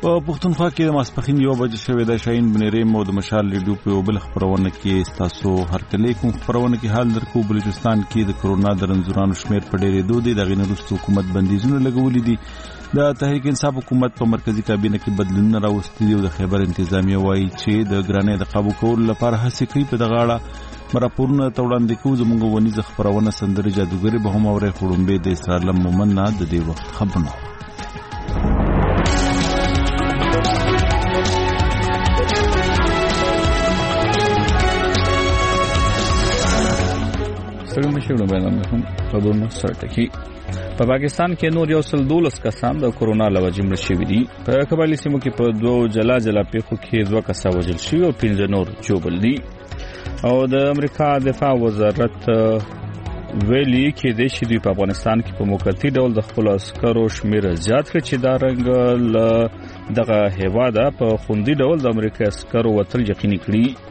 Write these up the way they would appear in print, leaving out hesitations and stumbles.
په پښتونخوا کې د ماسپښین 1 بجې شوې د شاهین بنيریم او د مشال ریډیو په بل خبرونه کې تاسو هرکلی کوم خبرونه کې حال درکو. بلوچستان کې د کرونا د رنځورانو شمیر په ډېرې دوه د غینروستو حکومت بندیزونه لګولې دي. د تحریک انصاف حکومت په مرکزی کابینه کې بدلونونه راوستي دي او د خیبر انتظامیه وایي چې د ګرانۍ د قابو کولو لپاره هڅې کوي. په دغه اړه راپورونه وړاندې کوو. زموږ ونیزه خبرونه سندرې جادوګري به هم اوري. خړومبې د اسرائیل مومنه د دې وخت خبرونه. څنګه مشهور بیان خبرونه سرټکی. په پاکستان کې نور 112 کسان د کرونا له وجې مړ شوي دي. په قبایلی سیمو کې په 2 جلا پیښو کې 2 کسان وژل شوي او 15 نور ژوبل دي. او د امریکا دفاع وزارت ویلي کې د شې دوی په افغانستان کې په موقتی ډول د خپل عسکرو شمیر زیات کړ چې دا رنګ له دغه هیواده په خوندي ډول د امریکا عسکرو وتل یقیني کړي.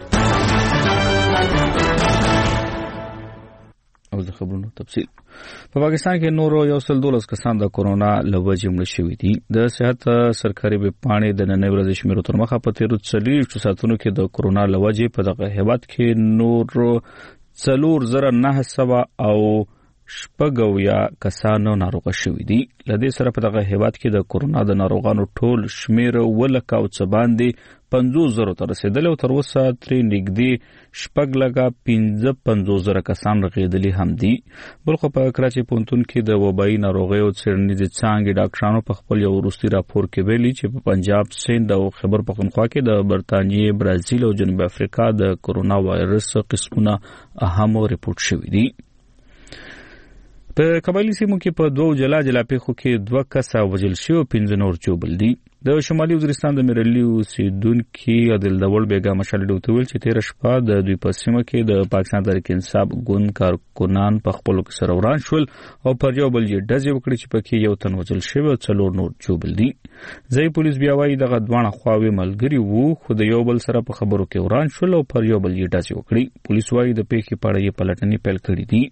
او د خبرونو تفصیل. په پاکستان کې نور 112 کسان د کرونا له وجې مړ شوي دي. د صحت سرکاري ویبپاڼې د نن ورځې شمیرو تر مخه په 43 ساعتونو کې د کرونا له وجې په دغه هیواد کې نور 4900 او شپږویا کسانو ناروغه شوي دي. لدې سره په دغه هیواد کې د کرونا د ناروغانو ټول شمیر ولکه او څه باندې 50,000 ته رسیدلی او تر اوسه ترې نږدې 55,000 کسان رغېدلي هم دي. بلخو په کراچۍ پوهنتون کې د وبایي ناروغیو څېړنیزې څانګې ډاکټرانو په خپل یو وروستي راپور کې ویلي چې په پنجاب، سند او خیبر پښتونخوا کې د برطانیې، برازیل او جنوب افریقا د کرونا وایرس قسمونه هم ریپورټ شوي دي. په قبایلی سیمو کې په 2 جلا پیښو کې 2 کسه وژل شوي او 15 نور ژوبل دي. د شمالي وزیرستان د میرلی اوسیدونکي عادل دول بیګا مشال ډیو ته ویل چې 13 شپه د دوی په سیمه کې د پاکستان تحریک انصاف ګوند کارکونان په خپل کې سره وران شول او پر یو بل یې ډزې وکړې چې پکې یو تن وژل شوی او 4 نور ژوبل دي. ځای پولیس بیا وایي دغه دوه خواوې ملګري وو خو د یو بل سره په خبرو کې وران شول او پر یو بل یې ډزې وکړې. پولیس وایي د پیښې په اړه یې پلټنې پیل کړې دي.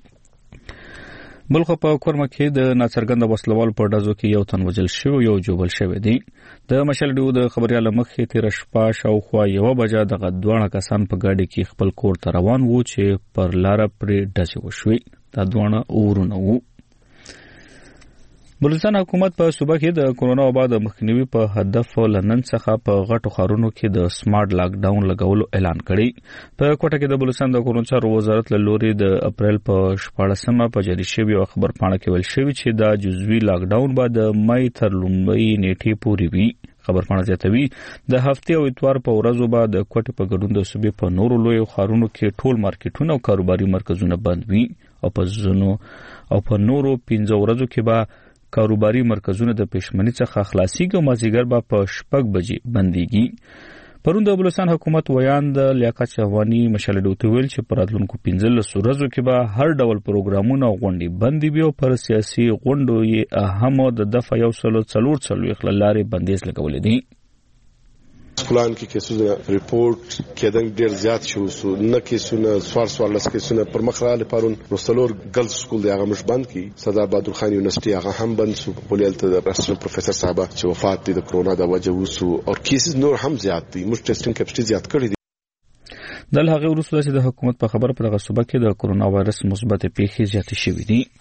بلخو په کورمه کې د ناڅرګند وسلوال په ډزو کې یو تن وژل شوی او ژوبل شوی دی. د مشال ډیو د خبريال مخې 13 شپه شاوخوا 1 بجه دغه 2 کسان په گاډي کې خپل کور ته روان وو چې پر لار پرې ډزې وشوي. دا 2 اورونه وو. بلوچستان حکومت په صوبه کې د کرونا وبا د مخنیوي په هدف لنن څخه په غټو ښارونو کې د سمارټ لاک ډاون لګولو اعلان کړی. په کوټه کې د بلوچستان د کرونا چارو وزارت له لوري د اپریل په 14مه په جاری شوی خبرپاڼه کې ویل شوی چې دا جزوي لاک ډاون به د مای تر لومړۍ نیټې پورې وي. خبرپاڼه زیاتوي د هفته او اتوار په ورځو به د کوټې په ګډون د صوبې په نورو لوی ښارونو کې ټول مارکیټونه او کاروباري مرکزونه بند وي او په نورو 15 ورځو کې به کاروباري مرکزونه د پېشمنۍ څخه خلاصيږي او مازیګر به په 6 بجې بنديږي. پرون د بلوچستان حکومت ویاند لیاقت شهوانی مشال ډیو ته ویل چې پر راتلونکو 15 ورځو کې به هر ډول پروګرامونه او غونډې بندي وي او پر سیاسي غونډو یې اهم د دفع 144 لارې بندیز لګولې دي. پلان کې کیسونه ریپورت کېدل ډیر زیات شو نه کیسونه سوار لس کیسونه پر مخراله پرون رستلور ګرلز سکول دی هغه مش بند کی سردار بهادر خان یونیورسيټي هغه هم بند شو. پولیلته د رسټ پروفیسور صاحب چې وفات دي د کرونا د وجه وسو او کیسز نور هم زیات دي. مش ټیسټینګ کیپاسټي زیات کړی دي. د هغه وروسته چې د حکومت په خبر پر غصوبه کې د کرونا وایرس مثبت پیښې زیاتې شوې دي.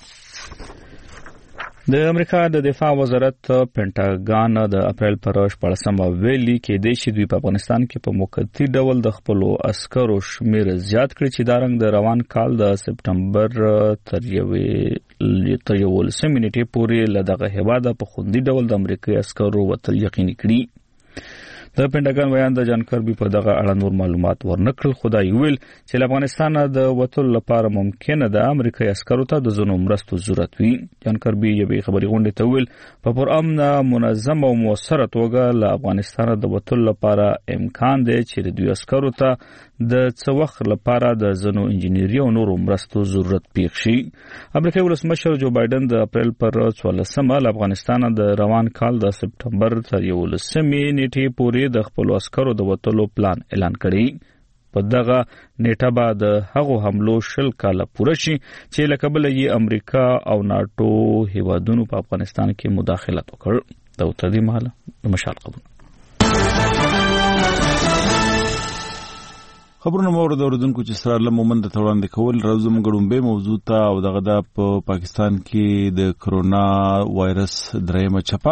د امریکا د دفاع وزارت پینټاګان د اپریل پر 14مه ویلي کې د شې دوی په افغانستان کې په موقتی ډول د خپل عسکرو شمیر زیات کړی چې دا رنګ د روان کال د سپټمبر تر 11 نیټې پورې له دغه هیواده په خوندي ډول د امریکایي عسکرو وتل یقیني کړي. د پینټاګان ویان د جانکربي په دغه اړه نور معلومات ورنکړل. خدای ویل چې افغانستان د وتل لپاره ممکنه د امریکایي عسکرو ته د زونو مرستو ضرورت وي. جانکربي یوې خبري غونډې ته ویل په پرامن منظم او موثره توګه له افغانستان د وتل لپاره امکان دی چې د دوی عسکرو ته د څه وخت لپاره د زونو انجنیري او نورو مرستو ضرورت پیښ شي. امریکایي ولسمشر جو بایدن د اپریل پر 14مه له افغانستان د روان کال د سپټمبر تر 11 نیټې پورې د خپل عسکرو د وتلو پلان اعلان کړی. په دغه نیټه به د هغو حملو 20 کاله پوره شي چې له کبله یې امریکا او ناتو هیوادونو په افغانستان کې مداخلت وکړ. دا تدې مهاله مشال قبول خبرونه مورد اوردونکو چې سره لمومند ته وړاندې کول راځم غړومبه موضوع ته او دغه د پاکستان کې د کرونا وایرس درېمه چپه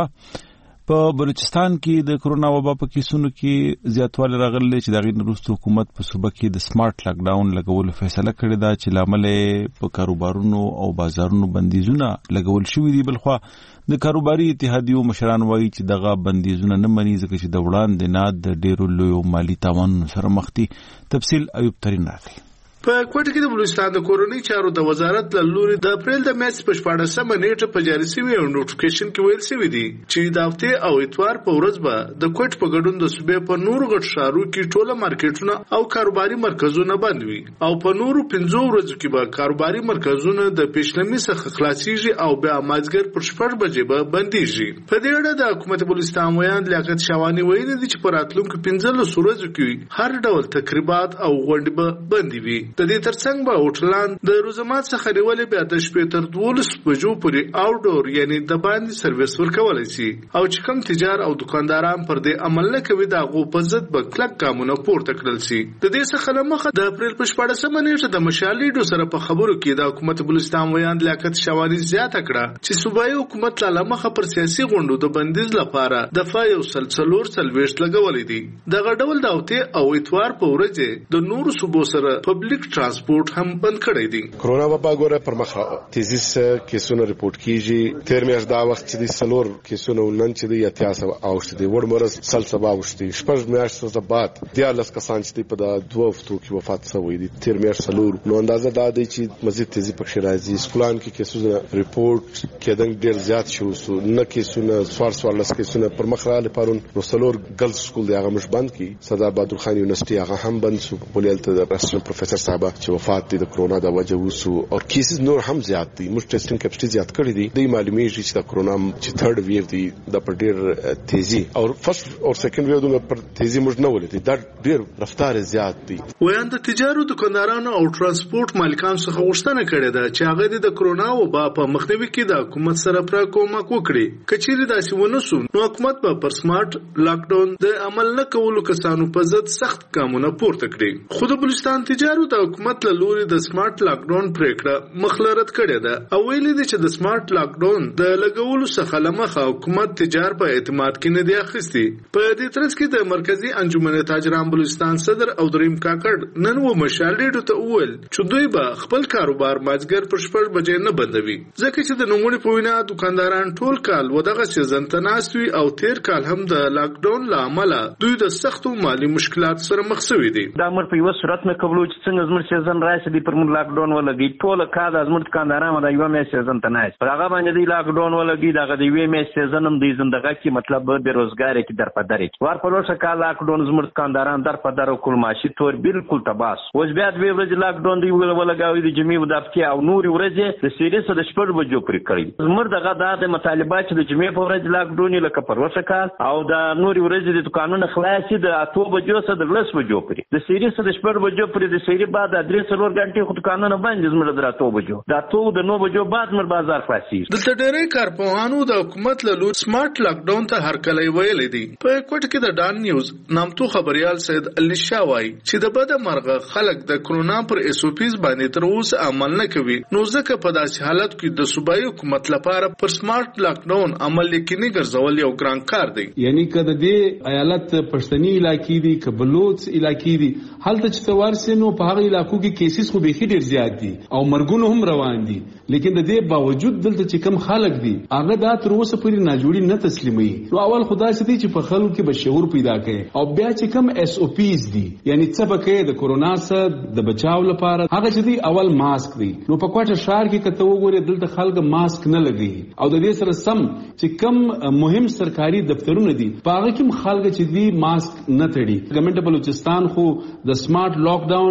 په بلوچستان کې د کرونا وبا په کیسونو کې زیاتوالی راغلی چې دغه وروسته حکومت په صوبه کې د سمارټ لاک ډاون لګولو فیصله کړې ده چې لامل په کاروبارونو او بازارونو بندیزونه لګول شوې دي. بلخوا د کاروباري اتحادیو مشران وایي چې دغه بندیزونه نه مني ځکه چې د وړاندې نه د ډیرو لویو مالی تاوانونو سره مخ دي. تفصیل ایوب ترین راغلی. په کوټه کې د بلوچستان د کورنۍ چارو د وزارت له لوري د اپریل د میاشتې په 14مه نیټه په جاري شوی یو نوټیفیکیشن کې ویل شوی دی چې د هفته او اتوار په ورځ به د کوټ په ګډون د صوبې په نورو غټ ښارو کې ټوله مارکیټونه او کاروباري مرکزونه بند وي او په نورو 15 ورځو کې به کاروباري مرکزونه د پیشنمي څخه خلاصيږي او بیا مازګر پر 6 بجې به بنديږي. په دې اړه د حکومت بلوچستان ویان لیاقت شوانی ویلي دي چې په راتلونکو 15 ورځو کې هر ډول تقریبات او غونډې به بند وي. د دې ترڅنګ به هوټلان د روزمات څخه نیولې بیا د شپې تر 12 بجو پورې آوټډور یعنی د باندې سرویس ورکولای شي او چې کوم تجار او دکانداران پر دې عمل نه کوي دا غو په ضد به کلک قانون پورته کړل شي. د دې څخه لمخه د اپریل په 14مه نیټه د مشالېډو سره په خبرو کې د حکومت بلوچستان ویان لیاقت شوانی زیاته کړه چې صوبایي حکومت له لمخه پر سیاسي غونډو د بندیز لپاره د فایو سلسلور سلويشت لګولې دي. دغه ډول د هفته او اتوار په ورځ د نورو صوبو سره پبلک ترانسپورت هم بند کړی دی. کرونا وبا ګوره پر مخ تیزی سره کیسونه رپورټ کیږي. تیر میاشت دا وخت چې د سلور کیسونه نن چې د اتیاس اوشت دي وړمرز سلسبا اوشتي شپږ میاشتې بعد د لاس کسان چې په د دوه هفتو کې وفات شوی دي. تیر میاشت سلور نو اندازه دا دی چې مزید تیزی پکې راځي. سکولان کې کیسونه رپورټ کېدل ډیر زیات شو نه کیسونه سوارلس کیسونه پر مخ را لپاره نو سلور ګرلز سکول دی هغه مش بند کی. سردار بهادر خان یونیورسيټي هغه هم بند شو. پولیلته د پرسنل پروفیسور صاحب چې وفات دي د کرونا د وجه وسو او کیسز نور هم زیات دي. موږ ټیسټینګ کیپاسټي زیات کړی دي. د معلومیږي چې د کرونا چې تھرد ویو دی د پر ډیر تیزی او فرست او سیکنډ ویو د پر تیزی موږ نه ولې دا ډیر رفتار زیات دي. ویان د تجارو دکاندارانو او ترانسپورت مالکانو څخه غوښتنه کړې ده چې هغه د کرونا وبا په مخنیوي کې د حکومت سره پر کومک وکړي. کچېری داسې ونسو نو حکومت به پر سمارټ لاک ډاون د عمل نه کولو کسانو په ضد سخت قانون پورته کړي. خو د بلوچستان تجارو د حکومت له لوري د سمارټ لاک ډاون پریکړه مخلرت کړې ده او ویلي دي چې د سمارټ لاک ډاون د لګولو څخه لمخه حکومت تجار په اعتماد کې نه دی اخیستی. په دې ترڅ کې د مرکزی انجمن تاجران بلوچستان صدر او دریم کاکړ نن و مشالېډو ته وویل چې دوی به خپل کاروبار مازګر پر 6 بجې نه بندوي ځکه چې د نوموړي په وینا دکانداران ټول کال ودغه سیزن ته ناست وي او تیر کال هم د لاک ډاون له امله دوی د سختو مالی مشکلات سره مخ شوي دي. دا امر په یو صورت نه قبول چې څنګه زموږ سیزن راشي دی پر موږ لاک ډاون ولګي ټول کال زموږ دکانداران د یو میاشت سیزن ته ناست پر هغه باندې دی لاک ډاون ولګي دغه د یو میاشت سیزن هم د زندګۍ کې مطلب بیروزګاری کې در په درې ور په لوشه کال لاک ډاون زموږ دکانداران در په درو کول ماشي تور بالکل تباس اوس بیا د ورځې لاک ډاون دی ولګاوي د جمعې د هفتې او نور ورځې د سیریس د شپږ بجو پرې کړی. زموږ دغه د مطالبات چې د جمعې په ورځ لاک ډاون لکه پر لوشه کال او د نور ورځې د دکانونو خلاصي د 8 بجو سره د 10 بجو پرې د سیریس د شپږ بجو پرې د سیری بعد د 3 غنټې خو دکانونه باندې زموږ دراتو بجو دا تو د 9 بجو بعد مر بازار خلاصي. دلته ډېرې کارپوهانو د حکومت له لوري سمارټ لاک ډاون ته هرکلی ویلي دي. په کوټه کې د ډان نیوز نامتو خبريال سید علي شاه وایي چې د بده مرغه خلک د کرونا پر اس او پیز باندې تر اوسه عمل نه کوي نو ځکه په داسې حالت کې د صوبایي حکومت لپاره پر سمارټ لاک ډاون عمل یقیني ګرځول یو ګران کار دی. یعنی کله د ایالت پښتني علاقې دي کبلوت علاقې دي حالت چې توارسه نو په هغه علاقو کې کیسز خو به ډیر زیات دي او مرګونه هم روان دي لیکن د دې باوجود دلته چې کم خلک دي هغه دا تر اوسه پورې ناجوړي نه تسلیمي. نو اول خدای سي چې په خلکو کې به شعور پیدا کړي او بیا چې کم اس او پیز دي یعنی څه بکې د کرونا سره د بچاو لپاره هغه چې دی اول ماسک دی. نو په کوټه شهر کې کته وګوري دلته خلک ماسک نه لګي او د دې سره سم چې کم مهم سرکاري دفترونه دي پاغه کې خلک چې دی ماسک نه تړي. ګورنمنت بلوچستان خو د سمارټ لاک ډاون اعلان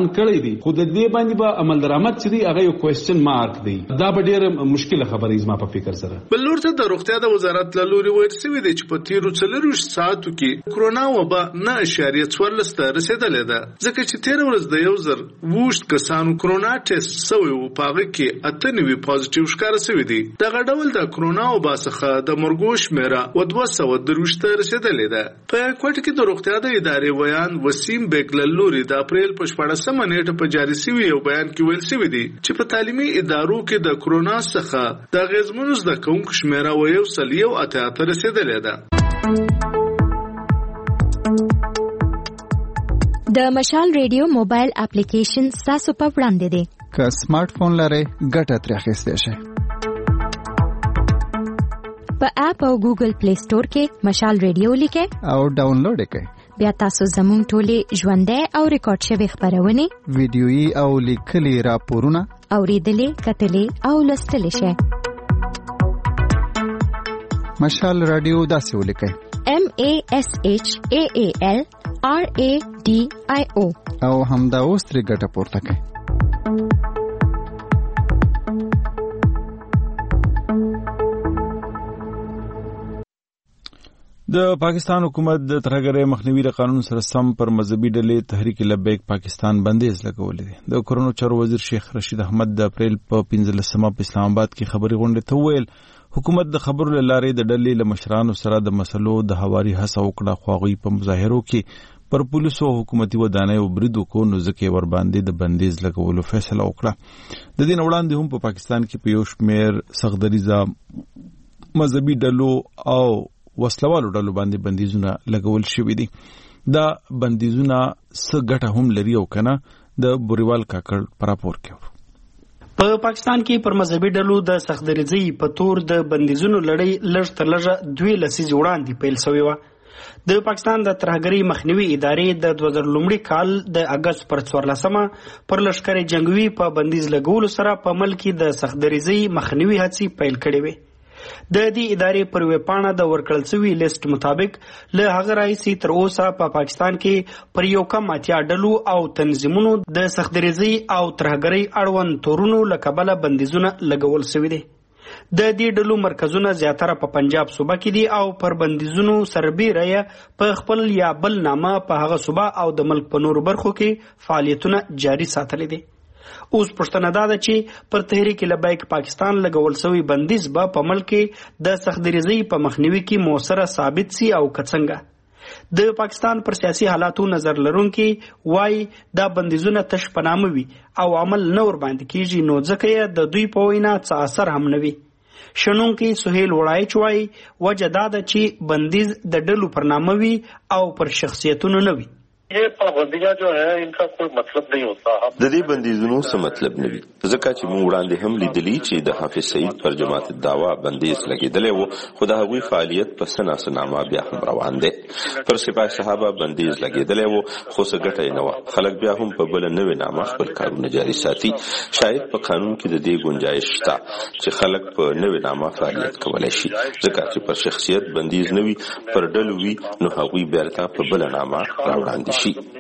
اعلان کړی دی خو د دې باندې به عمل درآمد چې دی هغه یو کوېسچن مارک دی دا به ډېره مشکله خبره زما په فکر سره. بل لور ته د روغتیا د وزارت له لوري ویل شوی دی چې په تیرو 24 ساعتو کې کرونا وبا 9.14 ته رسیدلې ده ځکه چې 13 ورځ د 1020 کسانو کرونا ټیسټ شوی او په هغه کې 98 پازیټیو ښکاره شوی دي. دغه ډول د کرونا وبا څخه د مرګو شمیره 223 ته رسیدلې ده. په کوټه کې د روغتیا د ادارې ویان وسیم بیگ له لوري د اپریل په 14 نیټه په جاری شوی یو بیان کې ویل شوی دی چې په تعلیمي ادارو کې د کرونا څخه د غیزمنو زده کوونکو شمیره 1.88 رسیدلې ده. د مشال ریډیو موبایل اپلیکیشن تاسو په وړاندې دی. که سمارټ فون لرئ ګټه ترې اخیستی شئ. په اپ او ګوګل پلی سٹور کې مشال ریډیو لیکئ او ډاونلوډ یې کړئ. بیا تاسو زموږ ټولې ژوندۍ او ریکارډ شوي خپرونې ویډیويي او لیکلي راپورونه اورېدلې کتلې او لوستلی شئ. مشال رادیو داسې ولیکئ MASHAAL RADIO او همدا اوس ترې ګټه پورته کړئ. د پاکستان حکومت د ترهګرۍ مخنیوي د قانون سره سم پر مذهبي ډلې تحریک لبیک پاکستان بندیز لګولې دي. د کورونو چارو وزیر شیخ رشید احمد د اپریل په 15 په اسلام آباد کې خبري غونډې ته وویل حکومت د خبرو له لارې د ډلې له مشرانو سره د مسلو د هواري هڅه وکړه خو هغوی په مظاهرو کې پر پولیسو او حکومتي ودانیو برید وکړو نو ځکه ور باندې د بندیز لګولو فیصله وکړه. د دې نه وړاندې هم په پاکستان کې په یو شمېر سختدریزه مذهبي ډلو او وسلوالو ډلو باندې بندیزونه لګول شوي دي. دا بندیزونه څه ګټه هم لري او کنه د بوریوال کاکړ پر راپور کې په پاکستان کې پر مذهبي ډلو د سختدریزي په تور د بندیزونو لړۍ لږ تر لږه 2 لسیزې وړاندې پیل شوې وه. د پاکستان د ترهګرۍ مخنیوي ادارې د 2000 کال د اگست پر 14 پر لشکري جنگوي په بندیز لګولو سره په ملک کې د سختدریزي مخنیوي هڅې پیل کړې وې. د دې ادارې پر ویبپاڼه د ورکړل شوي لیست مطابق له هغه راهیسې تر اوسه په پاکستان کې پر یو کم 80 ډلو او تنظیمونو د سختدریزۍ او ترهګرۍ اړوند تورونو له کبله بندیزونه لګول شوي دي. د دې ډلو مرکزونه زیاتره په پنجاب صوبه کې دي او پر بندیزونو سربیره یې په خپل یا بل نامه په هغه صوبه او د ملک په نورو برخو کې فعالیتونه جاري ساتلي دي. اوس پښتنه دا ده چې پر تحریک لبیک پاکستان لګول شوی بندیز به په ملک کې د سختدریزۍ په مخنیوي کې موثره ثابت سي او کڅنګه د پاکستان پر سیاسي حالاتو نظر لرونکي وای دا بندیزونه تش په نامه وي او عمل نه ور باندې کیږي نو ځکه یې د دوی په وینا څه اثر هم نه وي. شنونکي سهیل وړای چوي وجه دا ده چې بندیز د ډلو پر نامه وي او پر شخصیتونو نه وي. یہ پابندیاں جو ہیں ان کا کوئی مطلب نہیں ہوتا. د دې بندیزونو څه مطلب نه وي ځکه چې موږ وړاندې هم لیدلی چې د حافظ سعید پر جماعت الدعوا بندیز لګیدلی و خو د هغوی فعالیت په سناسنامه بیا هم روان دی. پر سپاه صحابه بندیز لګیدلی و خو څه ګټه یې نه وه. خلک بیا هم په بله نوې نامه خپل کارونه جاري ساتي. شاید په قانون کې د دې گنجایش شته چې خلک په نوې نامه فعالیت کولی شي ځکه چې پر شخصیت بندیز نه وي پر ډلو وي نو هغوی بیرته په بله نامه راوړاندې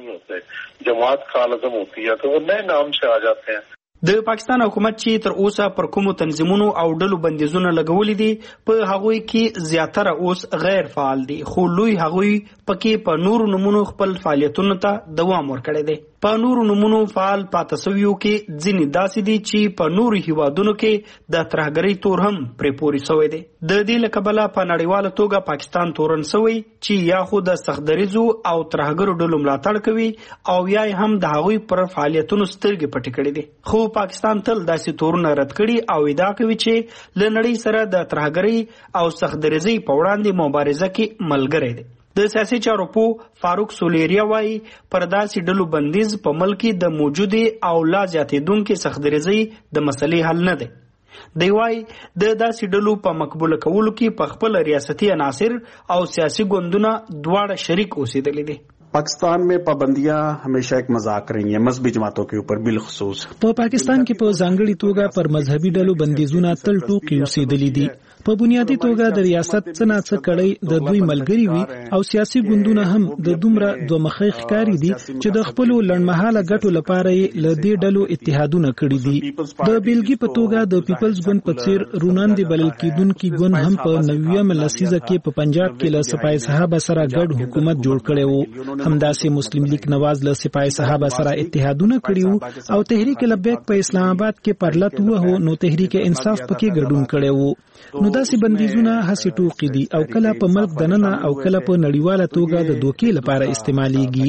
جماعت کا لازم ہوتی ہے تو وہ نئے نام سے آ جاتے ہیں. د پاکستان حکومت چې تر اوسه پر کومو تنظیمونو او ډلو بندیزونه لګولي دي په هغوی کې زیاتره اوس غیر فعال دي خو لوی هغوی پکې په نورو نمونو خپل فعالیتونو ته دوام ورکړی دی. په نورو نمونو فعال پاتې شویو کې ځینې داسې دي چې په نورو هیوادونو کې د ترهګرۍ تور هم پرې پورې شوی دی. د دې له کبله په نړیواله توګه پاکستان تورن شوی چې یا خو د سختدریزو او ترهګرو ډلو ملاتړ کوي او یا هم د هغوی پر فعالیتونو سترګې پټې کړې دي. خو پاکستان تل داسې تورونه رد کړي او ادعا کوي چې له نړۍ سره د ترهګرۍ او سختدریزۍ په وړاندې مبارزه کې ملګری دی. د سیاسي چارو په فاروق سولیریا وایي پر داسې ډلو بندیز په ملک د موجودې او لا زیاتېدونکې سختدریزۍ د مسلې حل نه دی. دی وایي د داسې ډلو په مقبوله کولو کې په خپل ریاستي عناصر او سیاسي ګوندونه دواړه شریک اوسېدلي دي. पाकिस्तान में पाबंदियां हमेशा एक मजाक रही हैं मजहबी जमातों के ऊपर बिलखसूस। په پاکستان کې په ځانګړي توګه پر مذهبي ډلو بندیزونه تل ټوکې اوسېدلي دي. په بنیادي توګه د ریاست څه کړي د دوی ملګری وي او سیاسي ګوندونه هم د دومره دوه مخې ښکاری دي چې د خپل لړمحاله ګټو لپاره له دې ډلو اتحادونه کړي دي. د بیلګې په توګه د پیپلز ګوند په څیر روناندې بلل کېدونکي ګوند هم په 90مه لسیزه کې په پنجاب کې له سپاه صحابه سره ګډ حکومت جوړ کړی وو. همداسې مسلم لیگ نواز له سپاه صحابه سره اتحادونه کړي وو او تحریک لبیک په اسلام آباد کې پرلط وو نو تحریک انصاف پکې ګډون کړی وو. نو داسې بندیزونه هسې ټوکې دي او کله په ملک دننه او کله په نړیواله توګه د دوکې لپاره استعمالیږي.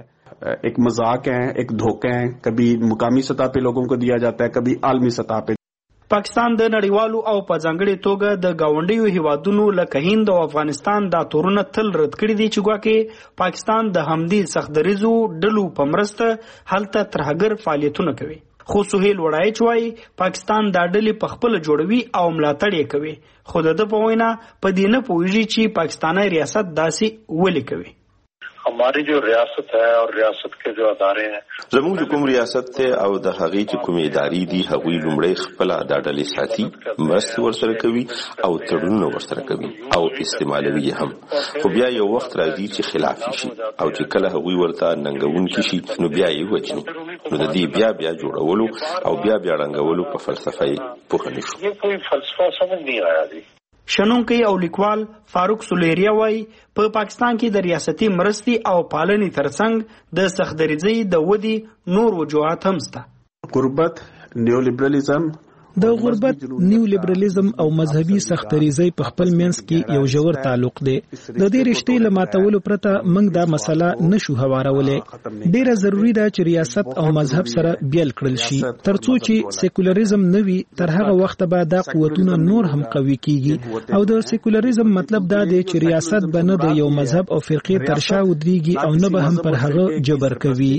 एक मजाक है, एक धोखे हैं, कभी मुकामी सतह पे लोगों को दिया जाता है, कभी आलमी सतह पे. پاکستان د نړیوالو او په ځانګړي توګه د گاونډیو هیوادونو لکه هند او افغانستان دا تورونه تل رد کړي دي چې ګواکې پاکستان د همدې سختدریزو ډلو په مرسته هلته ترهګر فعالیتونه کوي. خو سهیل وړایچ وایي پاکستان دا ډلې په خپل جوړوي او ملاتړ یې کوي. خو د په وینا په دې نه پوهیږي چې پاکستاني ریاست داسې ولې کوي. हमारी जो रियासत है और रियासत के जो अदारे हैं زموږ کوم ریاست ته او د هغې چې کومې ادارې دي هغوی لومړی خپله دا ډلې ساتي، مرستې ورسره کوي او تړونونه ورسره کوي او استعمالوي یې هم. خو بیا یو وخت راځي چې خلاف شي او چې کله هغوی ورته ننګونکي شي نو بیا یې وجني. نو د دې بیا جوړولو او بیا رنګولو په فلسفه یې پوه نه شو. ये कोई फलसफा समझ नहीं आया जी. شنونکی او لیکوال فاروق سولیریا وایي په پاکستان کې د ریاستي مرستې او پالنې ترڅنګ د سختدریزۍ د ودې نور وجوهات هم شته. غربت، نیولیبرالېزم، د غربت، نیو لیبرالیزم او مذهبي سختدریزۍ په خپل منځ کې یو ژور تعلق دی. د دې رشتې له ماتولو پرته موږ دا مسله نشو هوارولی. ډیره ضروری ده چې ریاست او مذهب سره بیل کړل شي ترڅو چې سیکولریزم نه وي. تر هغه وخت به دا قوتونه نور هم قوي کیږي او د سیکولریزم مطلب دا دی چې ریاست به نه د یو مذهب او فرقې تر شا ودرېږي او نه به هم پر هغه جبر کوي.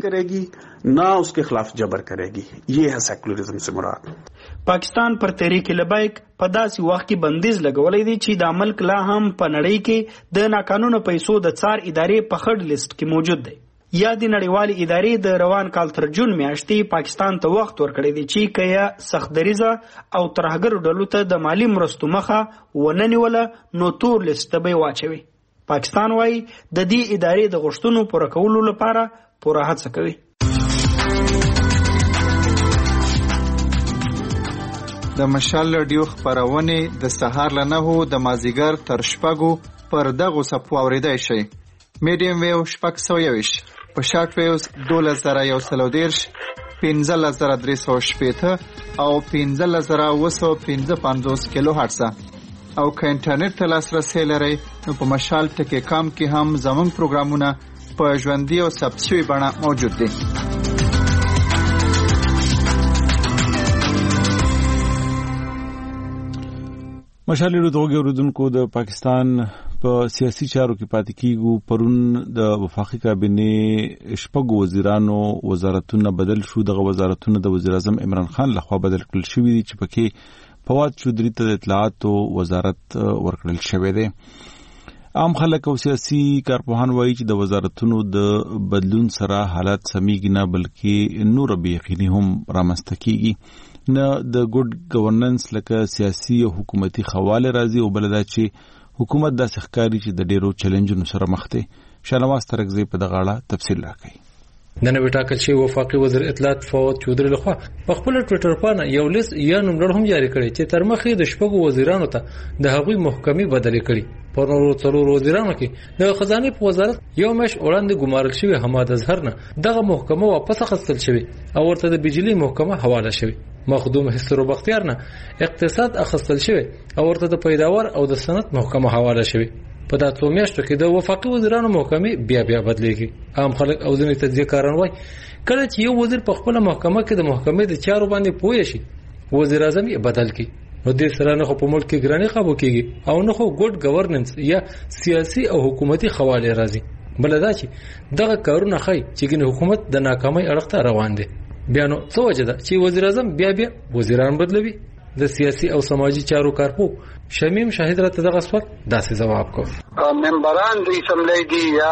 ना उसके खिलाफ जबर करेगी. ये है सेकुलरिज्म से मुराद. पाकिस्तान पर तहरीक लबैक په داسې وخت کې بندیز لګولې دي چې د ملک لا هم په نړۍ کې د ناقانونه پیسو د څار ادارې په خړ لیست کې موجود دی. یا د نړیوالې ادارې د روان کال تر جون میاشتې پاکستان ته وخت ورکړی دی چې کیا سختدریزه او ترهګر ډلو ته د مالی مرستو مخه وننیوله نو تور لیست به واچوي. پاکستان وايي د دې ادارې د غوښتنو پوره کولو لپاره پوره هڅه کوي. د مشال رادیو خبرونه د سهار له 9 د مازیګر تر شپږو پر دغه صفو اوریدای شي. میډیم ویو 620 په شارټ ویوز 2130 15380 او 15955 کیلو هرتز او که انټرنیټ ته لاسرسي لرئ نو په مشال ټکی کام کې هم زموږ پروګرامونه په ژوندۍ او ثبت شوي بڼه موجود دي. مشال ریډیو اوریدونکو د پاکستان په سیاسي چارو کې پاتې کیږو. پرون د وفاقي کابینې شپږ وزیرانو وزارتونه بدل شو. دغه وزارتونه د وزیر اعظم عمران خان لخوا بدل کړل شوي دي چې پکې فواد چودري ته د اطلاعاتو وزارت ورکړل شوی دی. عام خلک او سیاسي کارپوهان وایي چې د وزارتونو د بدلون سره حالات سمېږي نه بلکې نور بې یقیني هم رامنځته کیږي. نه د ګډ ګورننس لکه سیاسي او حکومتي خواله راځي او بل دا چې حکومت داسې ښکاري چې د ډیرو چیلنجونو سره مخ دی. شاهنواز ترکزی په دغه اړه تفصیل راکړي. د نوې ټاکل شوی وفاقي وزیر اطلاعات فواد چودري لخوا په خپل ټوئیټر باندې یو لیست یا نوملړ هم جاری کړی چې تر مخې د شپږو وزیرانو ته د هغوی محکمې بدلې کړي. په نورو څلورو وزیرانو کې د خزانه په وزارت یو مش وړاندې ګمارل شوی حماد اظهر نه دغه محکمه واپس اخیستل شوی او ورته د بجلی محکمه حواله شوی. مخدوم حسرو بختیار نه اقتصاد اخیستل شوی او ورته د پیداوار او د صنعت محکمه حواله شوی. په دا څو میاشتو کې د وفاقي وزیرانو محکمې بیا بدلېږي. عام خلک او ځینې تجزیه کاران وایي کله چې یو وزیر په خپل محکمه کې د محکمې د چارو باندې پوه شي وزیر اعظم یې بدل کړي نو دې سره نه خو په ملک کې ګراني قابو کېږي او نه خو ګډ ګورننس یا سیاسي او حکومتي خواله راځي. بل دا چې دغه کارونه خای چې ګنې حکومت د ناکامۍ اړخ ته روان دي. بیا نو څه وجه ده چې وزیر اعظم بیا وزیران بدلوي؟ د سیاسي او سماجی چارو کارپو شمیم شاهد راته دغه سوال داسې جواب کو. ممبران د اسمبلی دي یا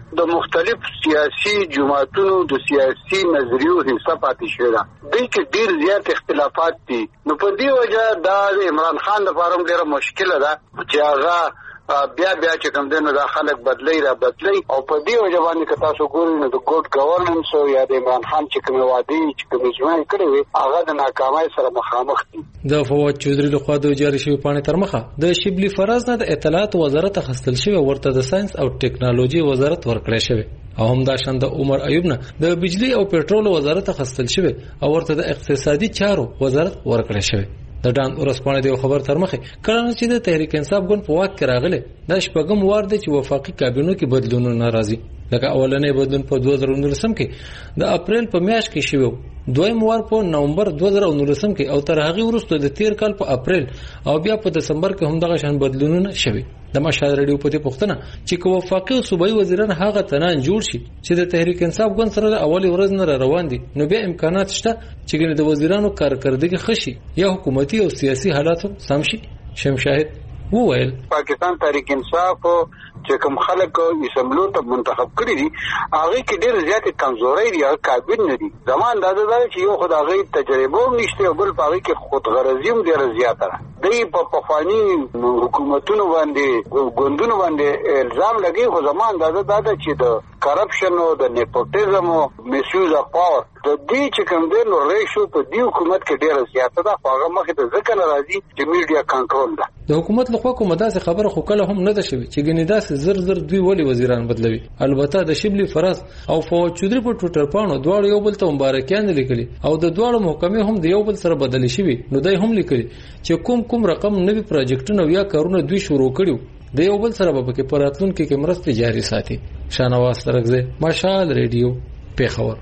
د مختلف سیاسي جماعتونو د سیاسي نظریو حصہ پاتې شوی دا دوی کې ډیر زیات اختلافات دي. نو په دې وجه دا د عمران خان لپاره ډیره مشکله ده چې هغه بیا چې کوم دنه دا خلک بدلی او په دې وجه باندې که تاسو ګورئ نو د ګډ گورننس او یا د عمران خان چې کوم وعده چې کوم اجماع کړی وي هغه د ناکامۍ سره مخامخ دي. د فواد چودري لخوا د جاري شوی پاڼې تر مخه د شبلی فراز نه د اطلاعات وزارت خستل شوی ورته د ساينس او ټیکنالوژي وزارت ورکړی شوی او هم دا شان د عمر ایوب نه د بجلی او پېټرول وزارت خستل شوی او ورته د اقتصادي چارو وزارت ورکړی شوی. د ډان ورسپانه دی خبر تر مخه کله چې د تحریک انصاف ګوند په واک کې راغله د شپږم وار دی چې وفاقي کابینو کې بدلونونه ناراضي لکه اولنې بدلون په 2019 کې د اپریل په میاشت کې شوی دویم وار په نومبر 2019 کې او تر هغه وروسته د تیر کال په اپریل او بیا په دسمبر کې هم دغه شان بدلونونه شوي. د مشال ریډیو په دې پوښتنه چې کوم وفاقي او صوبایي وزیران هغه تنان جوړ شي چې د تحریک انصاف ګوند سره د اولي ورځ نه روان دي نو به امکانات شته چې د وزیرانو کارکردګي خشي یا حکومتي او سیاسي حالات سم شي. شمشاهد وویل پاکستان تحریک انصاف چې کوم خلک اسمبلو ته منتخب کړی دي هغه کې ډېر زیات کمزوري دي او قابل نه دي. زمان دا چې یو خدای تجربه نشته او بل پاره کې خودغرضی هم ډېر زیات ده. دوی په پخوانی حکومتونو باندې ګوندونو باندې الزام لګي خو زمان دا چې د کرپشن او د نیپوټیزم او میسیوز اف پاور د دې چې کوم دی نو ریشو په دې حکومت کې ډېر زیات ده. هغه مخې ته ځکه ناراضي چې میډیا کنټرول ده. د حکومت لخوا کومه داسې خبره خو کله هم نه ده شوې چې ګنې داسې زر دوی ولی وزیران بدلوي. البته د شبلی فراز او فواد چودري په ټوټر پاڼو دواړو یو بل ته مبارکیان لیکلي او د دواړو محکمې هم د یو بل سره بدلی شوي نو دای هم لیکلي چې کوم رقم نوي پروجیکټونه یا کارونه دوی شروع کړیو د یو بل سره به کې پراتلونکو کې مرسته جاري ساتي. شانواز ترغزه مشال ریډیو پیښور.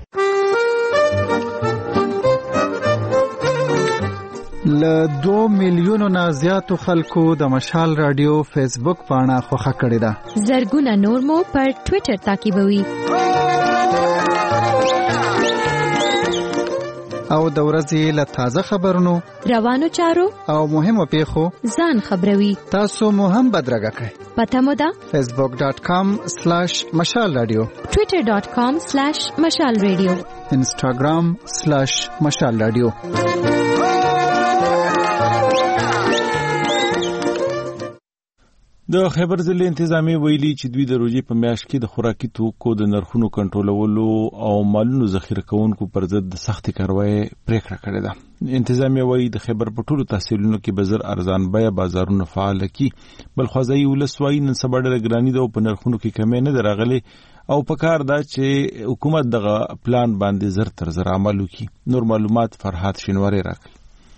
ل 2 میلیونو نه زیاتو خلکو د مشال رادیو فیسبوک پاڼه خوښه کړې ده. زرګونه نور مو پر ټوئیټر تعقیبوي او د ورځې له تازه خبرونو روانو چارو او مهمو پیښو ځان خبروي. تاسو مو هم بدرګه کړئ. پته مو ده facebook.com/mashalradio twitter.com/mashalradio instagram/mashalradio. د خیبر ضلع انتظامی ویلي چې دوی د روزي په میاشت کې د خوراکي توکو د نرخونو کنټرولولو او مالونو ذخیره کوونکو پر ضد د سختي کاروایی پریکړه کړې ده. انتظامی وایي د خیبر په ټولو تحصیلونو کې بازار ارزان بیه بازارونه فعال کی بل خوځي ولسوي نن سبا ډېر ګرانی ده او په نرخونو کې کمی نه دراغلي او پکار دا چې حکومت دغه پلان باندې زر تر زر عمل وکړي. نور معلومات فرحات شینواری راکړي.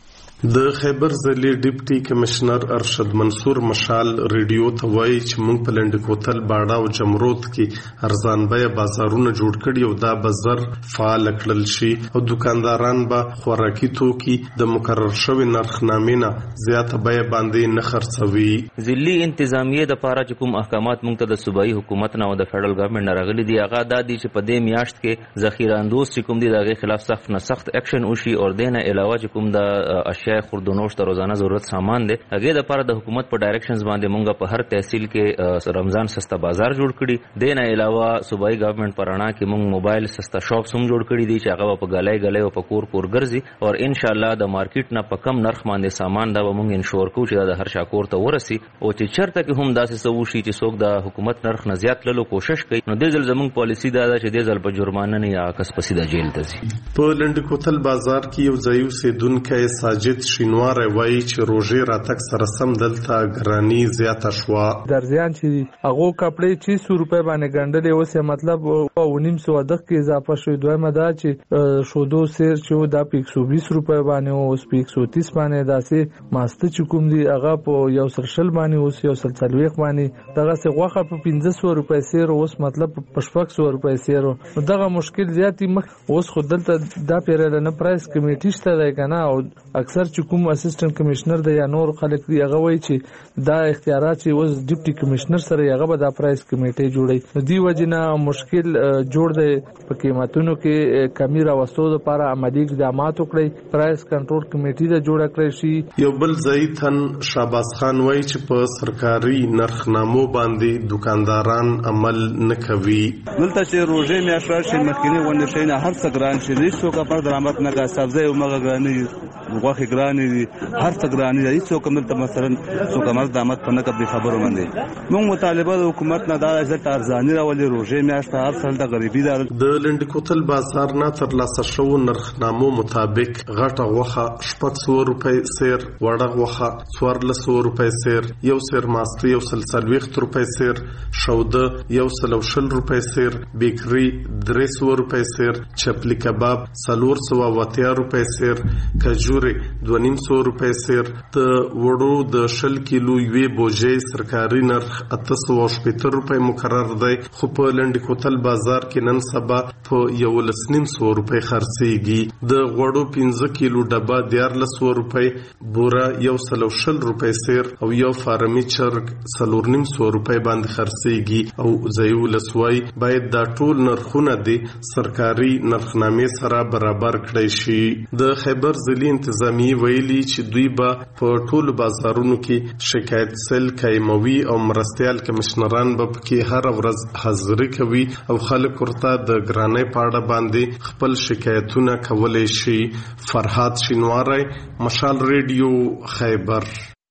د خیبر ضلع ډیپټي کمشنر ارشد منصور مشال ریډیو ته وایي چې موږ په لنډ کوتل باډا او جمرود کې ارزان بیه بازارونه جوړ کړي او دا بازار فعال کړل شي او دکانداران به خوراکي توکي د مقرر شوی نرخنامې نه زیاته بیه باندې نه خرڅوي. ضلعي انتظامیه د پاره چې کوم احکامات موږ ته د صوبایي حکومت نه او د فدرل ګورنمنت نه راغلي دي هغه دا دي چې په دې میاشت کې ذخیره اندوز چې کوم دي دغه خلاف سخت نه سخت اکشن وشي او دینه علاوه چې کوم د خوردونوش ته روزانه ضرورت سامان دی هغه د لپاره د حکومت په ډایرکشنز باندې مونږ په هر تحصیل کې رمضان سستا بازار جوړ کړي. دینه علاوه صوبایي ګورنمنت پرانا کې مونږ موبایل سستا شاپس هم جوړ کړي دي چې هغه په غلای او په کور ګرځي او ان شاء الله د مارکیټ نه په کم نرخ باندې سامان دا مونږ انشور کوو چې د هر شاکور ته ورسي او چې چرته کې هم داسې سوو شي چې څوک د حکومت نرخ نه زیات لولو کوشش کوي نو د ځل زمونږ پالیسی دا ده چې د ځل په جرمانه نه یا کس پسې د جیل ته ځي. په لنډ کوتل بازار کې یو ځایو سیدونکو ساجد شینوار وایي چې روزي راتک سره سم دلته ګرانی زیاته شو. درځيان چې هغه کپړې 600 روپے باندې ګڼډلې اوسه مطلب 1900 دغه کې اضافه شوې. دویمه دا چې شودو سیر چې دا 120 روپے باندې او اوس 130 باندې داسې ماسته چې کوم دی هغه په یو سرشل باندې اوس یو سلسلويخ باندې دغه څه غوخه په 1500 روپے سیر اوس مطلب په 600 روپے سیر. دغه مشکل زیاتی مخ اوس خود دلته دا پیرل نه پرایس کمیټی شته ده کنه او اکثر کمشنر چې کوم اسسټنټ کمشنر د یا نور خلک دی هغه وایي چې دا اختیارات چې اوس ډیپټي کمشنر سره هغه به د پرایس کمیټې جوړي دی وجنه مشکل جوړ دی په قیمتونو کې کمی راوستو لپاره عملی اقدامات وکړي پرایس کنټرول کمیټې د جوړه کړی شي. یو بل ځایتن شاباس خان وایي چې په سرکاري نرخنامو باندې دکانداران عمل نه کوي. دلته چې روزه میاشت شي مخکینی غونډه شي نه هر څه ګران شي هیڅ څوک پر درآمد نه کا سبزی او مغه ګران دي غوښه ګران دي هر څه ګران دي هیڅ څوک ملته مثلا څوک مر درآمد په نه کوي خبرو باندې موږ مطالبه د حکومت نه دا عزت ارزاني راولي روزه میاشت هر څه د غریبي د لنډکوتل بازار نه تر لاسه شو نرخنامو مطابق غټه غوښه 600 روپۍ سیر وړه غوښه 1400 روپۍ سیر یو سیر ماستي یو 40 روپۍ سیر شوده یو 120 روپۍ سیر بیکری 300 روپۍ سیر چپلی کباب 480 روپۍ سیر کجوري 250 روپۍ سیر د وړو د 10 کیلو یوې بوجي سرکاري نرخ 880 روپۍ مقرر دی خو په لنډکوتل بازار کې نن سبا په 1.5 روپۍ خرڅيږي د غوړو 15 کیلو ډبه 1400 روپۍ بوره 120 روپۍ سیر او یو فارمي چرګ 450 روپۍ باندې خرڅيږي او ځایو لسوي باید دا ټول نرخونه دي سرکاري نرخنامې سره برابر کړی شي. د خیبر ضلعي انتظامی ویلي چې دوی به په ټول بازارونو کې شکایت سل کایموي او مرستيال کمشنران به پکې هر ورځ حاضري کوي او خلک ورته د ګرانۍ پاړه باندې خپل شکایتونه کولای شي. فرحات شینواری مشال ریډیو خیبر.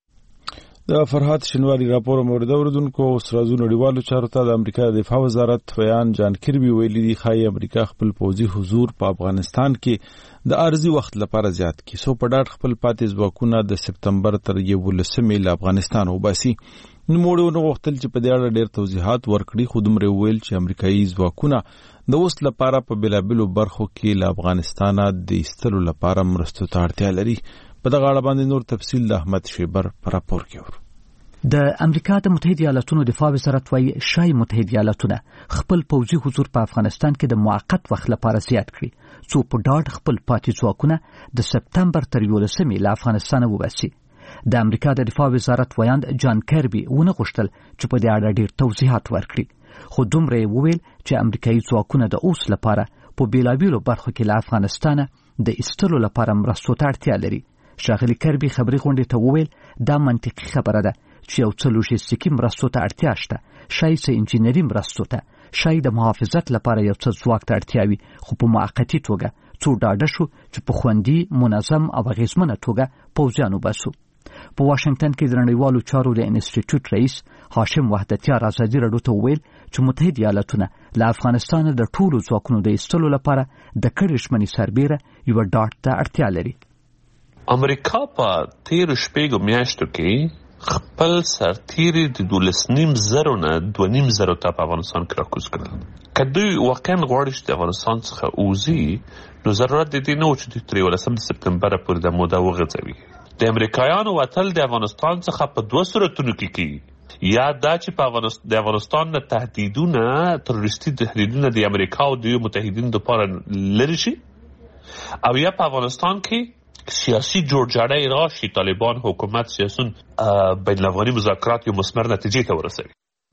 د فرحات شینواری راپور مورد اوردونکو سرازو نړیوالو چارو ته د امریکا د دفاع وزارت بیان جان کربي ویلي دی خای امریکا خپل پوځي حضور په افغانستان کې د ارزي وخت لپاره زیات کی سو په ډاټ خپل پاتې ځواکونه د سپتمبر تر 11 ل افغانستان وباسي. نو موږ غوښتل چې په دې اړه ډېر توضیحات ورکړي خو دومره ویل چې امریکایي ځواکونه د اوس لپاره په بلابلو برخو کې له افغانستان د ایستلو لپاره مرستو ته اړتیا لري. په دغه اړه باندې نور تفصیل د احمد شیبر په راپور کې ورو. د امریکا د متحده ایالاتونو دفاع وزارت وايي شای متحده ایالاتونه خپل پوځي حضور په افغانستان کې د موقت وخت لپاره زیات کړي څو په ډاډ خپل پاتې ځواکونه د سپتمبر تر 11 ل افغانستان وباسي. د امریکا د دفاع وزارت ویاند جان کربي ونه غوښتل چې په دې اړه ډېر توضیحات ورکړي خو دومره وویل چې امریکایي ځواکونه د اوس لپاره په بیلابیلو برخو کې له افغانستان د ایستلو لپاره مرستو ته اړتیا لري. ښاغلي کربي خبري غونډې ته وویل دا منطقي خبره ده چې یو څه لوژستیکي مرستو ته اړتیا شته شاید څه انجینري مرستو ته شاید د محافظت لپاره یو څه ځواک ته اړتیا وي خو په موقتي توګه څو ډاډه شو چې په خوندي منظم او اغېزمنه توګه پوځیان وباسو. په واشنگټن کې د نړیوالو چارو د انسټیټیوټ رئیس هاشم وحدتیار ازادي راډیو ته وویل چې متحده ایالاتونه له افغانستان د ټولو ځواکونو د ایستلو لپاره د کډې شمنې سربیره یو ډاټ ته اړتیا لري. امریکا په 13 میاشتو کې خپل سرتیری د 12.5 نه 2.5 ته په افغانستان کې راکوز کړل. که دوی واقعا غواړي چې د افغانستان څخه ووځي نو ضرورت د دې نه و چې دوی 13 سپتمبر پورې د موده وغځوي. د امریکایانو وتل د افغانستان څخه په 2 صورتونو کې کیږي یا دا چې د افغانستان نه تهدیدونه تروریستي تهدیدونه د امریکا او د متحدینو لپاره لري شي او یا په افغانستان کې سیاسي جوړجاړی راشي طالبان حکومت سیاسون بین الافغاني مذاکرات یو مثمر نتیجې ته ورسوي.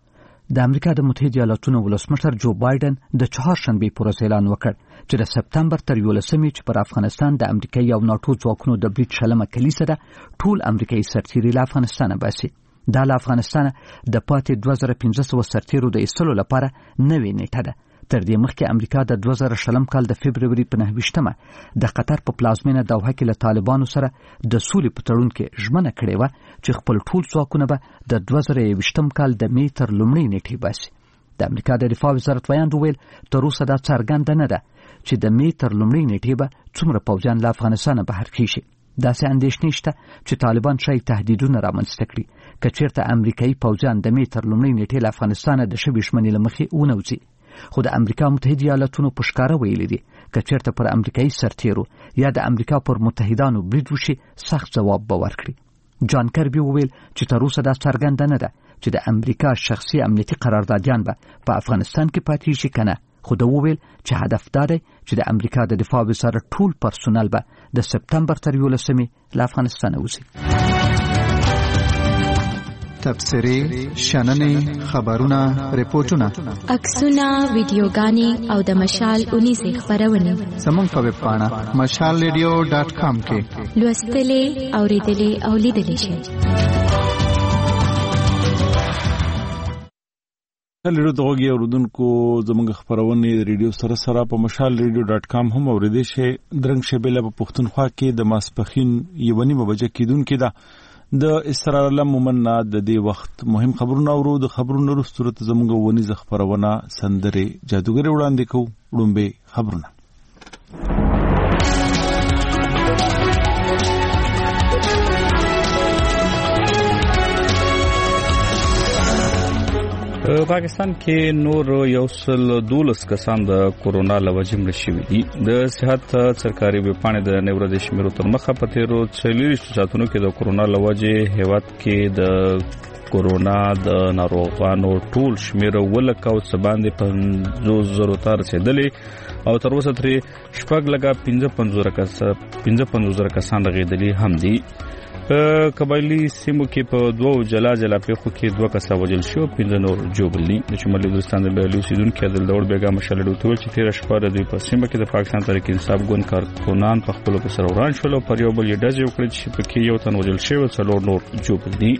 د امریکا د متحده ایالاتونو ولسمشر جو بایدن د چهارشنبې پر ورځ اعلان وکړ چې د سپتمبر تر 11 چې پر افغانستان د امریکایي او ناتو ځواکونو د برید شلمه کلیسه ده ټول امریکایي سرتیري له افغانستان باسي. دا له افغانستان د پاتې 2500 سرتیرو د ایستلو لپاره نوې نیټه ده. تر دې مخکې امریکا د 2020 کال د فبروري په 9 د قطر په پلازمینه دوحه کې له طالبانو سره د سولې په تړون کې ژمنه کړې وه چې خپل ټول ځواکونه به د 2021 کال د می تر لومړۍ نیټې باسي. د امریکا د دفاع وزارت ویاند وویل تر اوسه دا څرګنده نه ده چې د می تر لومړۍ نیټې به څومره پوځیان له افغانستانه بهر کیږي. داسې اندېښنې شته چې طالبان شاید تهدیدونه رامنځته کړي که چېرته امریکایي پوځیان د می تر لومړۍ نیټې له افغانستانه د شوې ژمنې له مخې ونوځي. خو د امریکا متحده ایالاتونو په ښکاره ویلي دي که چېرته پر امریکایي سرتیرو یا د امریکا پر متحدانو برید وشي سخت ځواب به ورکړي. جان کربي وویل چې تر اوسه دا څرګنده نه ده چې د امریکا شخصي امنیتي قراردادیان به په افغانستان کې پاتې شي که نه خو د وویل چې هدف دا دی چې د امریکا د دفاع وزارت ټول پرسونل به د سپتمبر تر 11 له افغانستان وځي. تبصرې، شننې، خبرونه، ریپورتونه، عکسونه، ویډیوګانې او د مشال 19 خبرونه زموږ په ویب پاڼه mashalradio.com کې لوستلې، اوریدلې او لیدلې شئ. هلو دغه اوردونکو زموږ خبرونه د ریډیو سره په mashalradio.com هم اوریدئ شئ. درنګ شبيله په پښتونخوا کې د ماسپخین 1:30 بجې کېدونکې ده. د اسرار الله مومنه د دې وخت مهم خبرونه اورو. د خبرونو وروسته زموږ ونیزه خبرونه سندره جادوګر وړاندې کوو. وړاندې خبرونه پاکستان کې نور 112 کسان د کورونا له وجې مړ شوي دي. د صحت سرکاري ویبپاڼې د نیورو د شمیرو تر مخه په تیرو 40 ساعتونو کې د کورونا له وجې هیواد کې د کورونا د ناروغانو ټول شمیر ولکه او سباندې 50,000 ته رسیدلې او تر اوسه ترې شپږ لګا 55,000 کسان رغېدلي هم دي. قبایلی سیمو کې په دوه جلا پیښو کې 2 کسان وژل شو، 15 نور جوړل دي. د شمالي وزیرستان د بیلو سیدونکو عادل داور بیګا مشال ډوتول چې تیر شپه د دوی په سیمه کې د پاکستان تحریک انصاف ګوند کارکونان په خپل په سر وران شول او پر یو بل ډز یو کړی چې په کې یو تن وژل شو او 4 نور جوړل دي.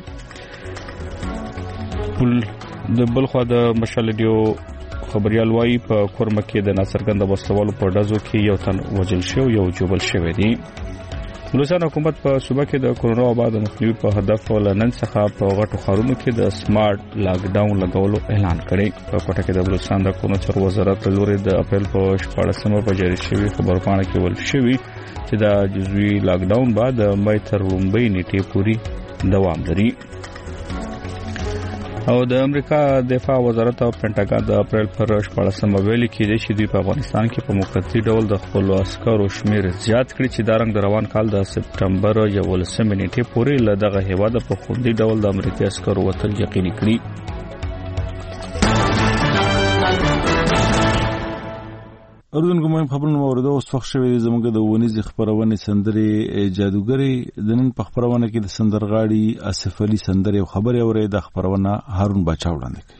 د بلخوا د مشال ډیو خبريال وايي په کورمه کې د ناصرګند وسوالو په ډزو کې یو تن وژل شو، یو جوړل شوی دی. بلوچستان حکومت په صوبه کې د کورونا وبا د مخنیوي په هدف ولنن څخه په غټو ښارونو کې د سمارټ لاک ډاون لګولو اعلان کړی. په کوټه کې د بلوچستان د قانون چارو وزارت لوري د اپریل په 14مه په جاری شوی خبرپاڼه کې ویل شوی چې دا جزوي لاک ډاون بعد مې تر لومړۍ نیټې پورې دوام لري. او د امریکا دفاع وزارت او پینټاګان د اپریل پر 14مه ویلي کېږي چې دوی په افغانستان کې په موقتی ډول د خپل عسکرو شمیر زیات کړي چې د رنګ د روان کال د سپټمبر 11 نیټې پورې له دغه هیواده په خوندي ډول د امریکایي عسکرو وتل یقیني کړي. اردوونکو مهم خبرونه اوریدو. اوس وخت شوی زموږ د ونیزې خبرونه سندره جادوګری. د نن په خبرونه کې د سندرغاړي آصف علي سندره او خبري اوري د خبرونه هارون باچا وړاندې کوي.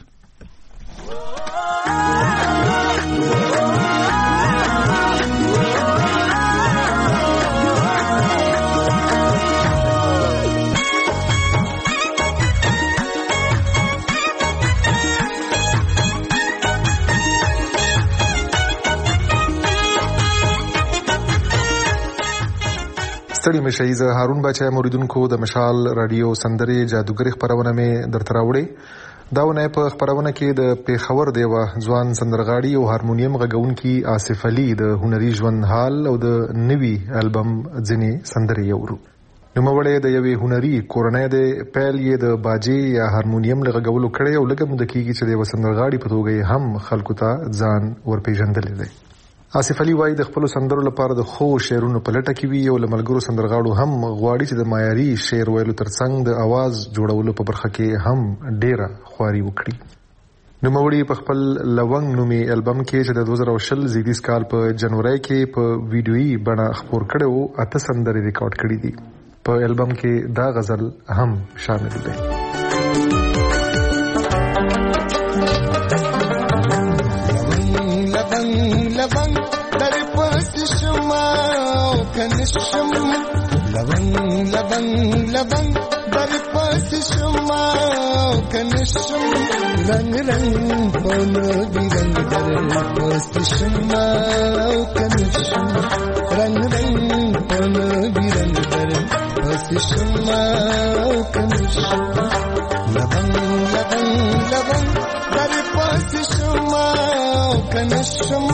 ستړي مشي زه هارون بچا موریدونکو د مشال رادیو سندري جادوګری خبرونه مې درته راوړې. داونه په خبرونه کې د پیښور دیوه ځوان سندرغاړي او هارمونیم غږونکي آصف علي د هنري ژوند حال او د نوي البم ځنې سندري یورو. نوموړی د یوې هنري کورنۍ د پیل یې د باجې یا هارمونیم لغږولو کړي او لکه مونږ کېږي چې د سندرغاړي په توګه هم خلکو ته ځان ورپېژندل دي. آصف علي وايي د خپل سندرو لپاره د خو شعرونو په لټه کې وي او لملګرو سندرغاړو هم غواړي چې د معیاري شعر ویلو ترڅنګ د आवाज جوړولو په برخه کې هم ډیره خواري وکړي. نوموړی په خپل لونګ نومي البم کې چې د 2020 زیږدیز کال په جنوري کې په ویډیويي بڼه خپور کړو 8 سندرې ریکارډ کړې دي. په البم کې دا غزل هم شامل دی. لبنگ در پاس شما کنشم لبنگ در پاس شما کنشم رنگ پان بیرنگ در پاس شما کنشم رنگ پان بیرنگ در پاس شما کنشم لبنگ در پاس شما کنشم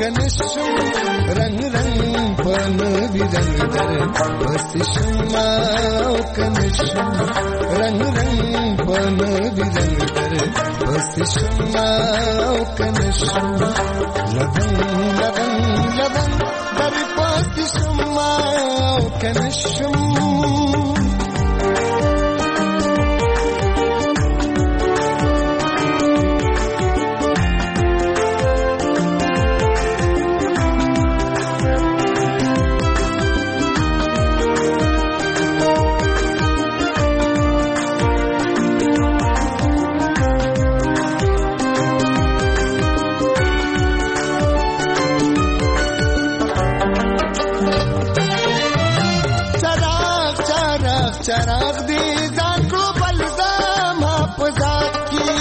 کنشم رنگ رنگ پنوی رنگ در پسشم کنشم رنگ رنگ پنوی رنگ در پسشم کنشم لبن لبن لبن در پسشم کنشم چراغ دی ځان کړو بل زما په ذات کې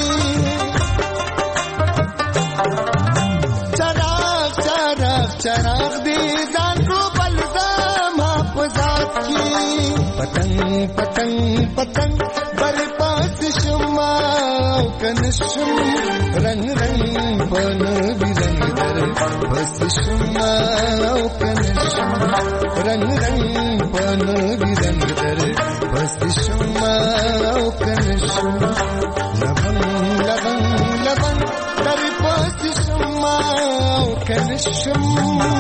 چراغ دی ځان کړو بل زما په ذات کې پتنګ پتنګ پتنګ بر پاس شما کنشم رنگ رنگ پن وی رنگ در پس شما کنشم رنگ رنگ پن وی رنگ در پس شما کنشم لبن لبن لبن در پس شما کنشم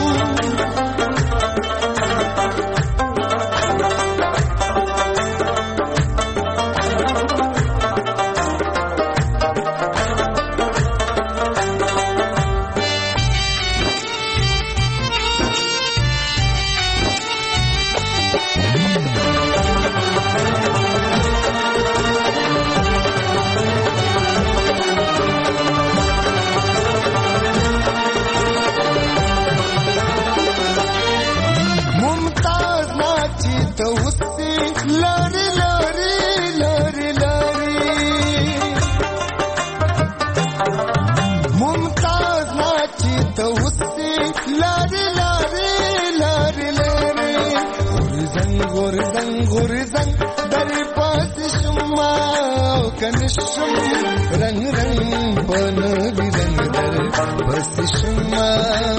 کنشم رنگ رنگ پنوی رنگ در پس شما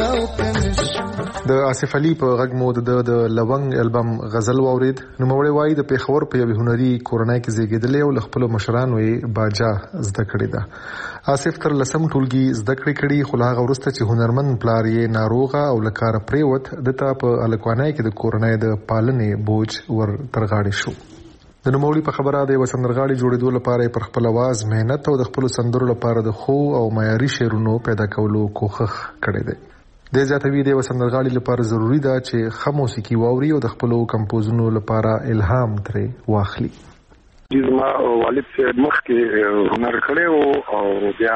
کنشم. د آصف علي په غږ مو د لونګ البم غزل واورید. نوموړی وایي د پیښور په یوه هنري کورنۍ کې زیږېدلی او له خپلو مشرانو یې باجا زده کړې ده. آصف تر 10 ټولګي زده کړې خو له هغه وروسته چې هنرمند پلار یې ناروغه او له کاره پرېوت دته په هلکوانۍ کې د کورنۍ د پالنې بوج ور ترغاړې شو. د نوموړي په خبره د یو سندرغاړي جوړېدو لپاره پر خپل आवाज مهنت او د خپل سندرو لپاره د خو او معیاري شعرونو پیدا کولو کوښښ کړی دی. د زیاتوي د یو سندرغاړي لپاره ضروری ده چې ښه موسیقي واوري او د خپل کمپوزونو لپاره الهام ترې واخلي. زما والد صاحب مخکې هنر کړی او بیا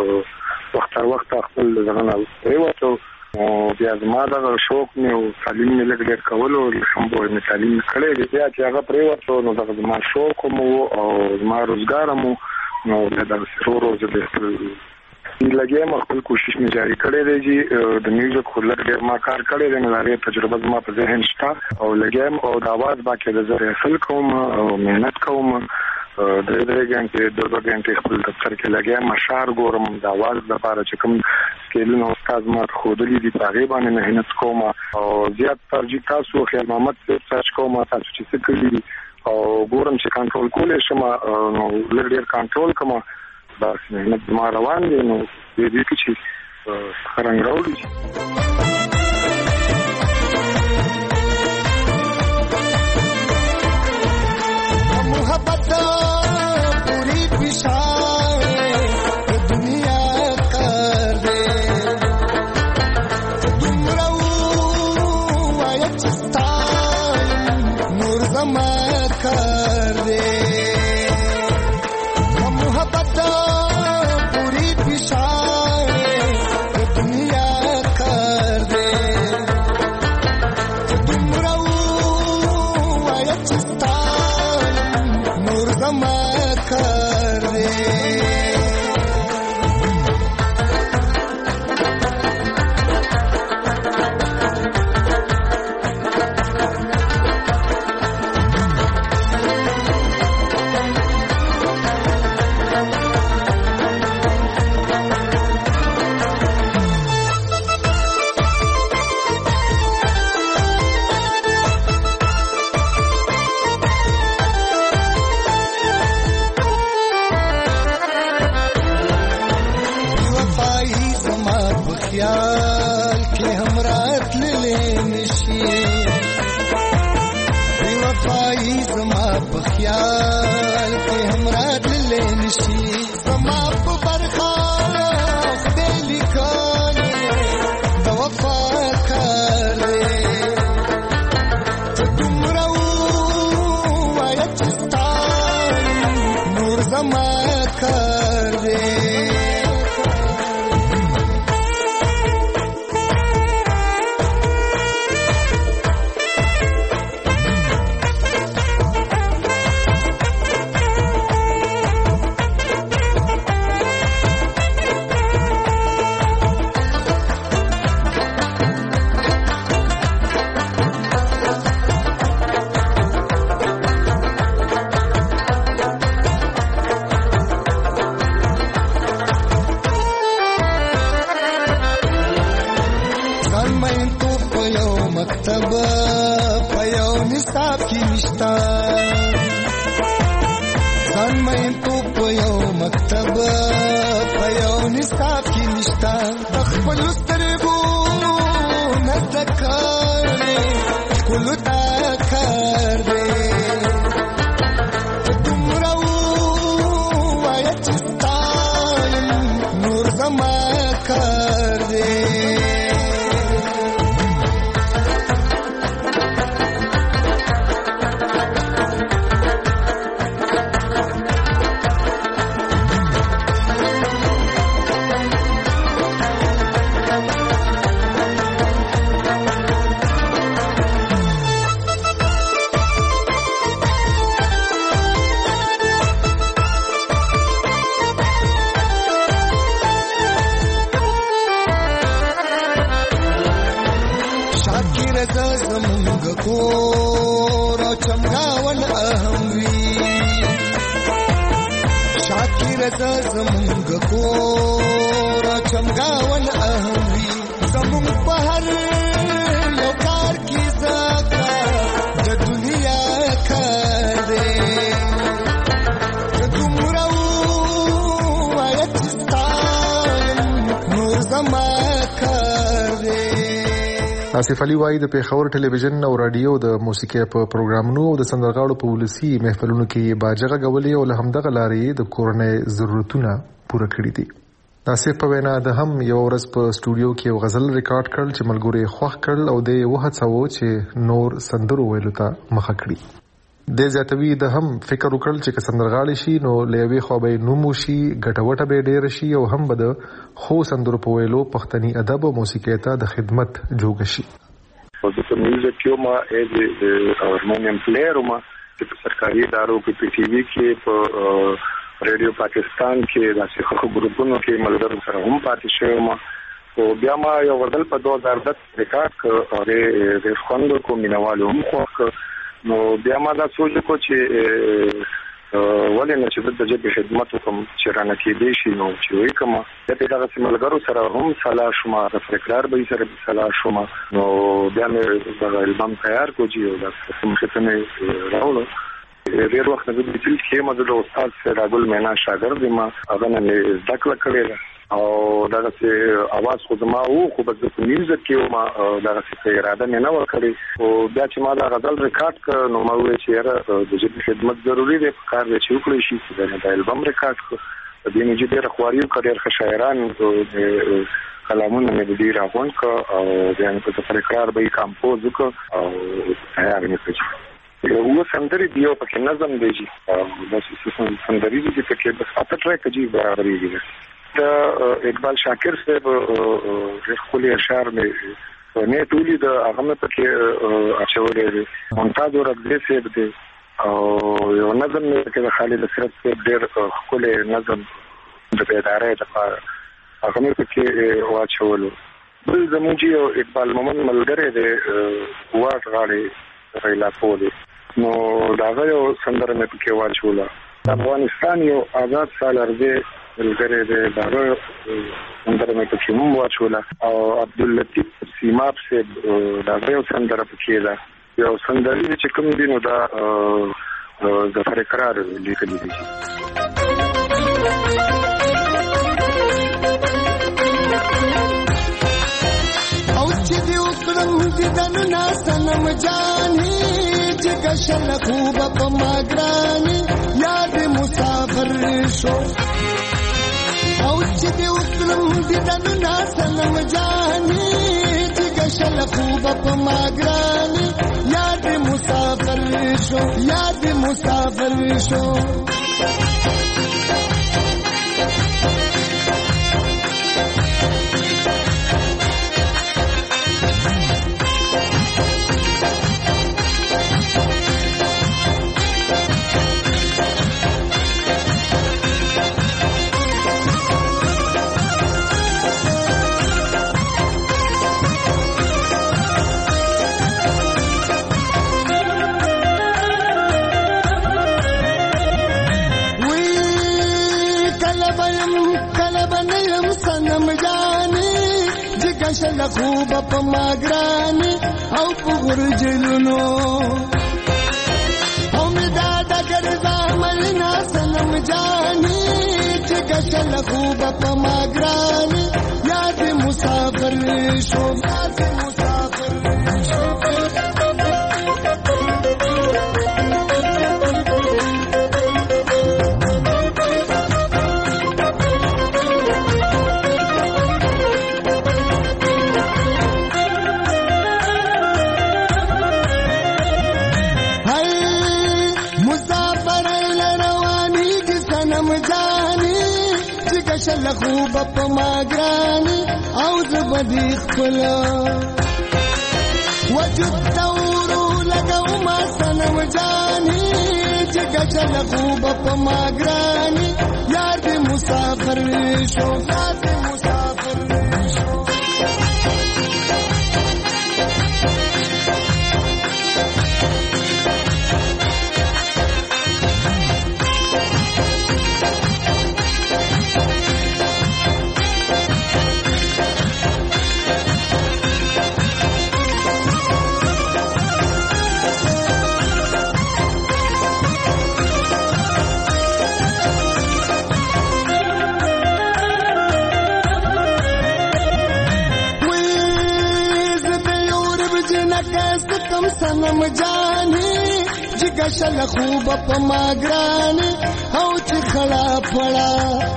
وخت تر وخت خپل ځان پرېوتو او بیا زما دا شوق مې او تعلیم مې لږ ډېر کولو لکه مې تعلیم کړی دی. بیا چې هغه پرېوتو نو دغه زما شوق مو او زما روزګار مو نو بیا دغسې ورو ورو زه لګیم خپل کوشش مې جاري کړی دی چې د میوزیک خو لږ ډېر ما کار کړی دی نو د هغې تجربه زما په ذهن شته او لګیم او د اواز باقاعده زه ریحصل کوم او محنت کوم. درې غنټې 2 غنټې خپل دفتر کې لګیم اشعار ګورم د اواز لپاره چې کوم سکیلونه استاد ما ښودلي دي په هغې باندې محنت کوم او زیات ترجیح تاسو خیر محمد صاحب سرچ کوم تاسو چې څه کړي دي او ګورم چې کنټرول کولی شم نو لږ ډېر کنټرول کوم. بس محنت زما روان دی نو دې کې چې ښه رنګ راوړي شي. محبت پوری پشائے دنیا کر دے تم رو آیتستان نور زما کر دے محبت پوری پشائے دنیا کر دے تم رو آیتستان زما کر دے. وفای زما په خیال کې هم راتللی نشي زما په برخه خدای لیکلی د وفا کار دی ته دومره ووایه چې ستا نور زما کار دی آصف علي وايي د پیښور ټلویزیون او رادیو د موسیقي په پروګرامونو او د سندرغاړو په ولسی محفلونو کې باجغه غولې او له همدغه لارې د کورنۍ ضرورتونه پوره کړې دي آصف په وینا د هم یو ورځ په سټوډیو کې یو غزل ریکارډ کړل چې ملګری خوښ کړل او د وهڅاوه چې نور سندرو ویلو ته مخه کړي د زیاتوي د هم فکر وکړل چې سندرغاړي شي نو لوي خو به نومو شي ګټوټه به ډیر شي او هم به د خو سندرو په ویلو پښتني ادب او موسیقي ته د خدمت جوړ شي د میوزیک یو ما د هارمونیم پلیئر ما په سرکاري ادارو کې په ټي وي کې په ریډیو پاکستان کې د څخه ګروپونو کې ملګرو سره هم پاتې شوم او بیا ما یو غزل په 2010 ریکارډ کړ او د خوندو کو مینوالو هم خو نو بیا ما دا سوچ کو چې ولې نه چې د جبهه خدمت کوم چې رانه کې دی شي نو چې وای کوم د پیدا سیملګرو سره هم صلاح شوم د فکرار به سره صلاح شوم نو بیا مې د البم تیار کو چې د سمختنه راولو ډیر وخت د دې چې ما د استاد سراغل مینا شاګرد ما هغه نه ذکر کړی او دغه چې आवाज خو ما او خو د میوزیک کې ما دغه چې اراده نه وکړي او بیا چې ما دا غزل ریکارډ کړ نو ما وی چې د دې خدمت ضروری دی په کار چې وکړي شي د البم ریکارډ کړ د دې نه ډیر خواريو کړي ښه شاعران او کلامونه مې دې راغون ک او ځان په تکرار به کمپوز وکړ او تیار مې کړ یو سندري دیو په نظم دیږي او د سندري دي چې په اته ټریک کې برابرېږي اقبال شاکر صاحب خپل اشعار مې نه ټولې د هغه په کې اچولې ممتاز ورغلې صاحب دي او یو نظم کې د خالد اسرت صاحب ډېر خپل نظم د بیدارۍ لپاره هغه په کې واچولو بل زموږ یو اقبال مومن ملګری دی واټ غاړي ریلا پولې نو دا یو سندره مې په کې واچوله افغانستان یو آزاد سالارځي ملګری دی دا سندره مې په کې مو واچوله او عبداللطیف سیماب صاحب دا یو سندره په کې ده یو سندره چې کوم دی نو دا ظفر اقرار لیکلي دي او چې دی وکړم دې دنه سنم جانې جګ جګشل خوب په ماګرانی یاد مسافر شو او چې دې وکړم دې دنو ناسلم جاني جګشل خوب په ماګرانی یاد مسافر شو یاد مسافر شو جګشل خوب په ماګرانی او په ورجلونو او مدا د ګرځامل ناسلم جاني جګشل خوب په ماګرانی یاد مسافر شو یاد مسافر شو جګشل خوب په ماګرانی او زبدي خپل وجود دورو لګو ما سنم جاني جګشل خوب په ماګرانی یاد مسافر شو یاد مسافر شو سنم جاني جګشل خوب په ماګرانی او چې خړا پړا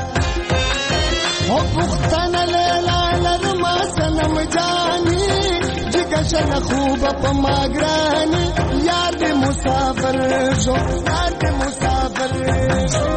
او پختانه لیلا لرما سنم جاني جګشل خوب په ماګرانی یاد مسافر شو یاد مسافر شو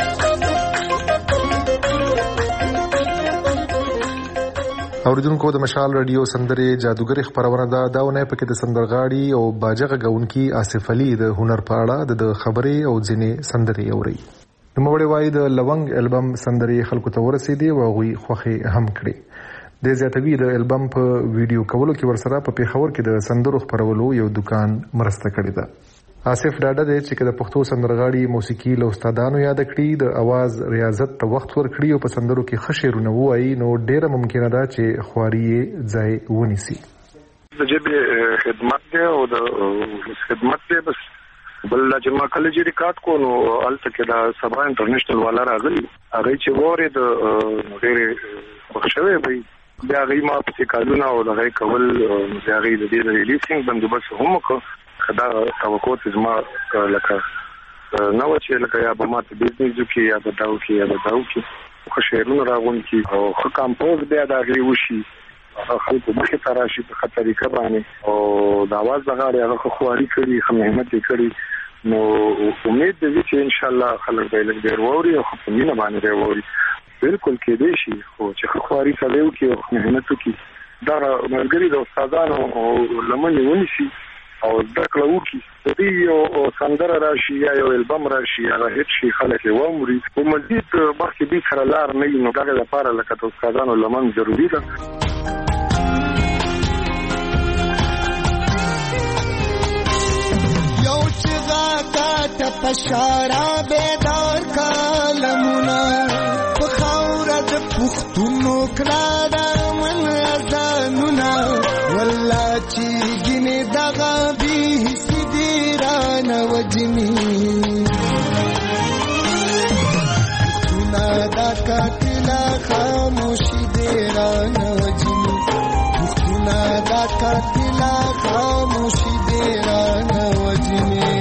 اوریدونکو د مشال رادیو سندره جادوګر خبرونه دا ونه پکې د سندرغاړي او باجغه غونکي آصف علي د هنر په اړه د خبرې او ځینې سندرې اوري. نوموړی وایي د لونګ البم سندرې خلکو ته ورسېدي او هغوی خوښې هم کړې. د زیاتوي د البم په ویډیو کولو کې ورسره په پیښور کې د سندرو خبرولو یو دکان مرسته کړې ده. آصف ډاډه دی چې د پښتو سندرغاړي موسیقي له استادانو یاد کړي د आवाज ریاضت ته وخت ورکړي او په سندرو کې ښه شعرونه ووایي نو ډیره ممکنه ده چې خواري یې ځای ونیسي. د جبه خدمت دی او د خدمت دی بس بل چې ما کله چې ریکارډ کو نو الته کې دا سبا انټرنیشنل والا راغلی هغه چې وره د ډېر خوشاله وي بیا غي ما په کالونه او دغه کول بیا غي د دې ریلیسینګ بندوبست هم کو دا توقع زما لکه نو چې لکه یا به ما ته بزنس کې یا به داو کې خو شعرونه راغون کې او خو کمپوز بیا دا غي وشي خلکو مخې ته راشي په طریقه باندې او د आवाज لغړی هغه خو خواري کړی خو مهمت یې کړی نو امید دې چې ان شاء الله خلک به لږ ډیر ووري او په مینه باندې ووري بالکل کې دې شي خو چې خواري سره وکي او مهمت وکي دا مرګري د استادانو لمنې ونیسي او دکړه وکي دې یو سندره راشي یا یو البم راشي هغه هیڅ شي خلک ومري او مزید مخکې دې سره لار نه نو دا لپاره لکه د استادانو لمن ضروری ده. پشارا بیدار کالمونا پخاورا د پختونو کلادا من ازانونا والله چی گینه دغا بی حسی دیران وجنی پختونا دا کاتلا خاموشی دیران وجنی پختونا دا کاتلا خاموشی دیران وجنی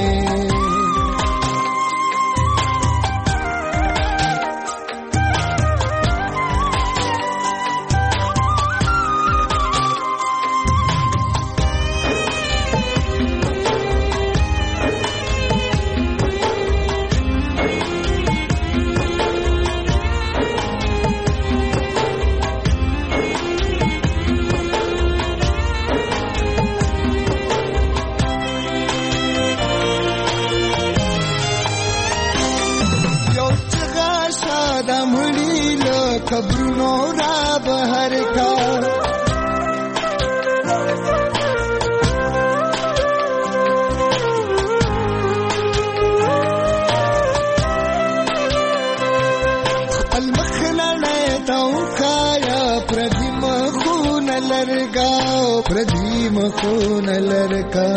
سترګا پردي مخونه لرکا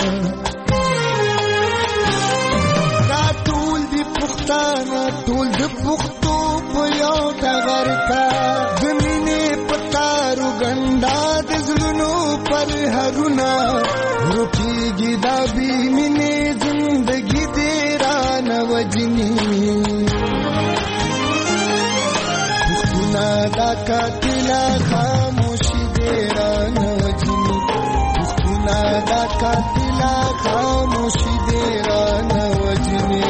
دا ټول دی پښتانه ټول د پښتو په یو ټغر کا زمینه پتارو ګندا د زړونو پر هرونه روکیږي دا بی مینه زندگی دې را نوجنی پښتونه دا قاتلا خاموشي دې را نوجنی پښتونه دا قاتلا خاموشي دې را نوجنی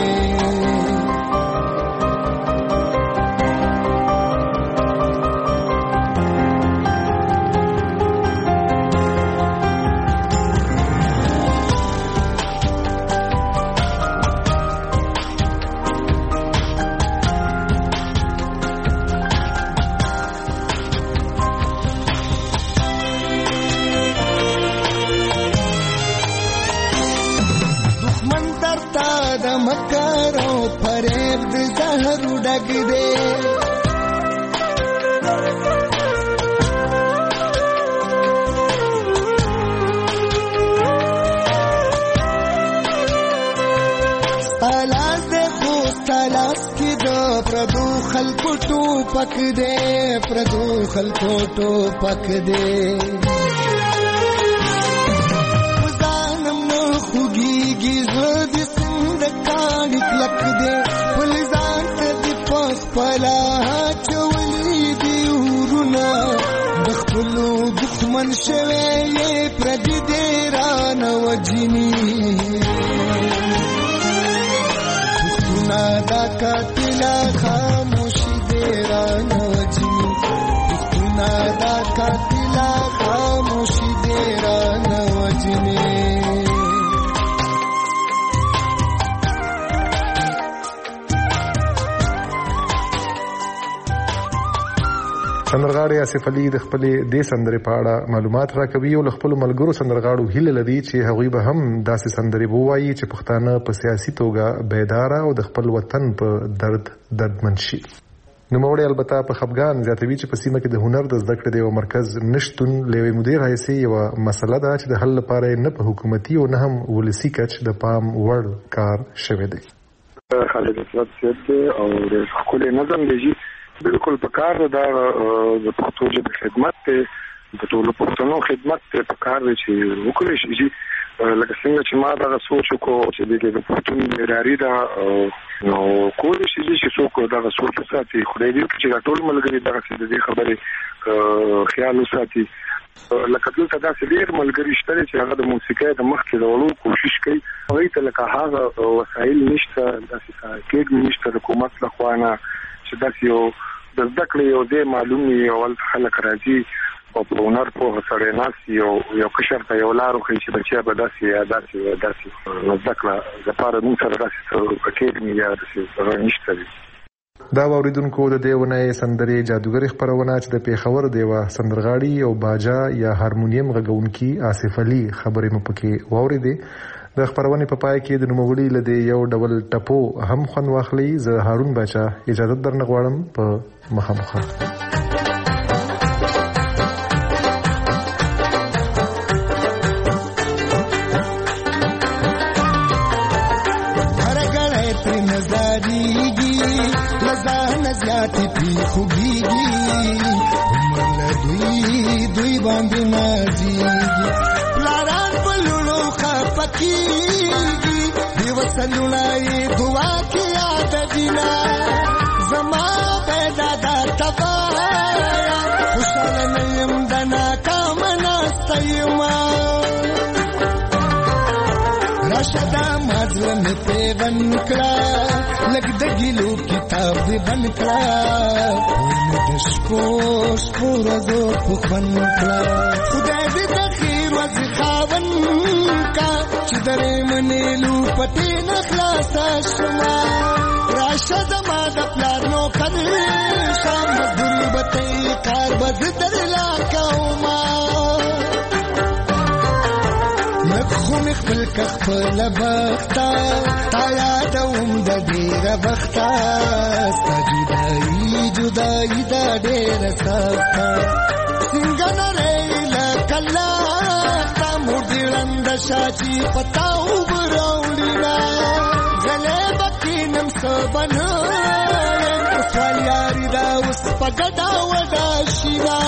مکارو فریب د زهر ډک دی ستالاس د خو ستالاس کې د پردو خلکو ټوپک دی پردو خلکو ټوپک دی ځانم نه خوږیږي زړه لک دے فلزان تے پاس پلا چولی دی ورنا دخلو دخمن شوی یہ پردی دیران وجنی دخلنا دا قاتلا خاموشی دیران وجنی دخلنا دا قاتلا خاموشی دیران وجنی سندرغاړي آصف علي د خپلې د سندرې په اړه معلومات راکوي او خپل ملګرو سندرغاړو هیله لري چې هغوی به هم داسې سندرې ووایي چې پښتانه په سیاسي توګه بیداره او د خپل وطن په دردمن شي. نوموړی البته په خفګان زیاتوي چې په سیمه کې د هنر د زده کړې د یو مرکز نشتون له یوې مودې راهیسې یوه مسله ده چې د حل لپاره نه په حکومتي او نه هم ولسي کچ د پام وړ کار شوی دی. خالد اسلام سید او د ښکلي نظم دی بالکل پکار دا د پښتو ژبې خدمت ته د ټولو پښتنو خدمت ته پکار دی چې وکړي شي لکه څنګه چې ما دا سوچ کو چې د پښتون لري دا نو کول شي چې څوک دا سوچ ساتي خدای دې چې ټول ملګری دا څه دې خبره خیال وساتي لکه دلته دا ډېر ملګری شته چې هغه د موسیقۍ د مخ کې ورولو کوشش کوي هغه ته لکه هغه وسایل نشته داسې کې نشته د حکومت لخوا نه چې داسې یو د زده کړې یو ځای معلوم وي اول خلک راځي او په هنر پوهه سړی ناست یو کشر ته یو لار وښیي چې بچیا به داسې نو زده کړه دپاره موږ سره داسې اکیډمي یا داسې نشته دي. دا واوریدونکو د دې ونې سندرې جادوګرې خپرونه چې د پیښور د یوه سندرغاړي او باجا یا هارمونیم غږونکي آصف علي خبرې مو پکې واورېدې. د خپرونې په پای کې د نوموړي له دې یو ډول ټپو هم خوند واخلئ. زه هارون باچا اجازه درنه غواړم په مخامخه. دوی باندې نازيږي پلاران بلونو خفقيږي دی وسلونای دعا کې یاد دینا زما پیدا د تبایا خوشاله نیم دنا کامنا استیما راشدا مازلم په بنکړه لګ د ګلو کتاب دی بنکړه دشکوش پورزو پخون کلا خدای دې د خیر وز خاون کا چې درې منلو پټې نخلاص شما راشد ما د پلار نو کړي شام مزدوري بته کار بد درلا کوما مخون خپل خپل بختا تا یادوم د ډیر بختا جدائی دا ډېر سخته څنګه نه لکه الله تا مودلند شاچی پتاو براولینا غلې بکینم سبنه سوال یاري دا اوس پګدا ودا شینا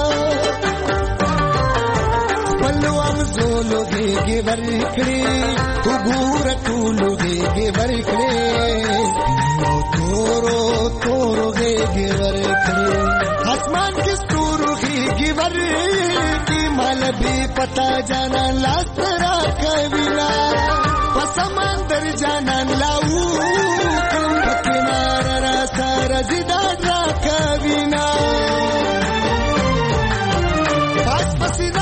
پلوام زولو دېږي ورکړي وګور ټولو دېږي ورکړي نو تورو تورو دېږي ورکړي اسمان کې ستورو دېږي ورکړي مال به پتا جانا لاس را کوينا پسمندر جانا لاو کوم کنار را سره زیدا را کوينا پاس پسینا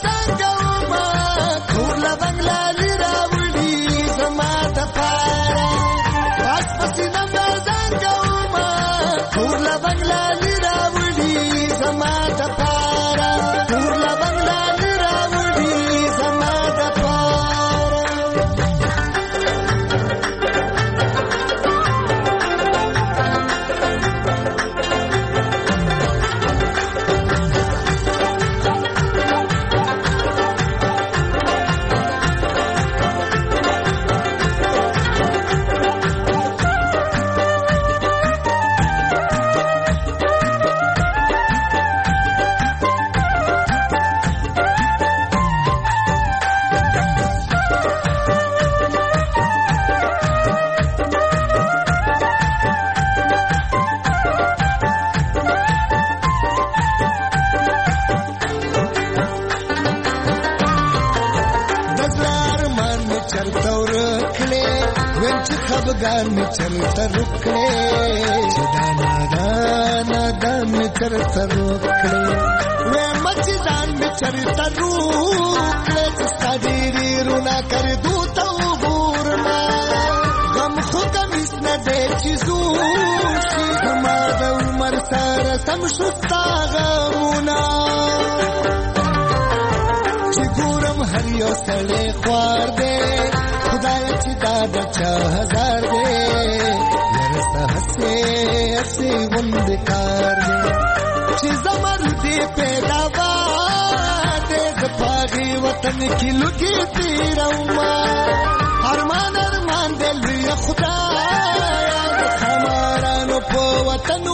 خبگان می چلتا رکڑے دانا دان می چلتا رکڑے وے مچی دان می چلتا رکڑے جستا دیری رونا کر دوتا غورنا غم خو کمیس ندے چیزوشی زما دا عمر سارا سمشتا غمونا چی گورم هر یو سڑے خوار دے خدای چې دا د چا هزار دی لرسته هسې هسې غوند کار دی چې زمر دی پیداوار دی د پاغي وطن کې لږې تیروما ارمان ارمان دی لوی خدایا د خمارانو په وطن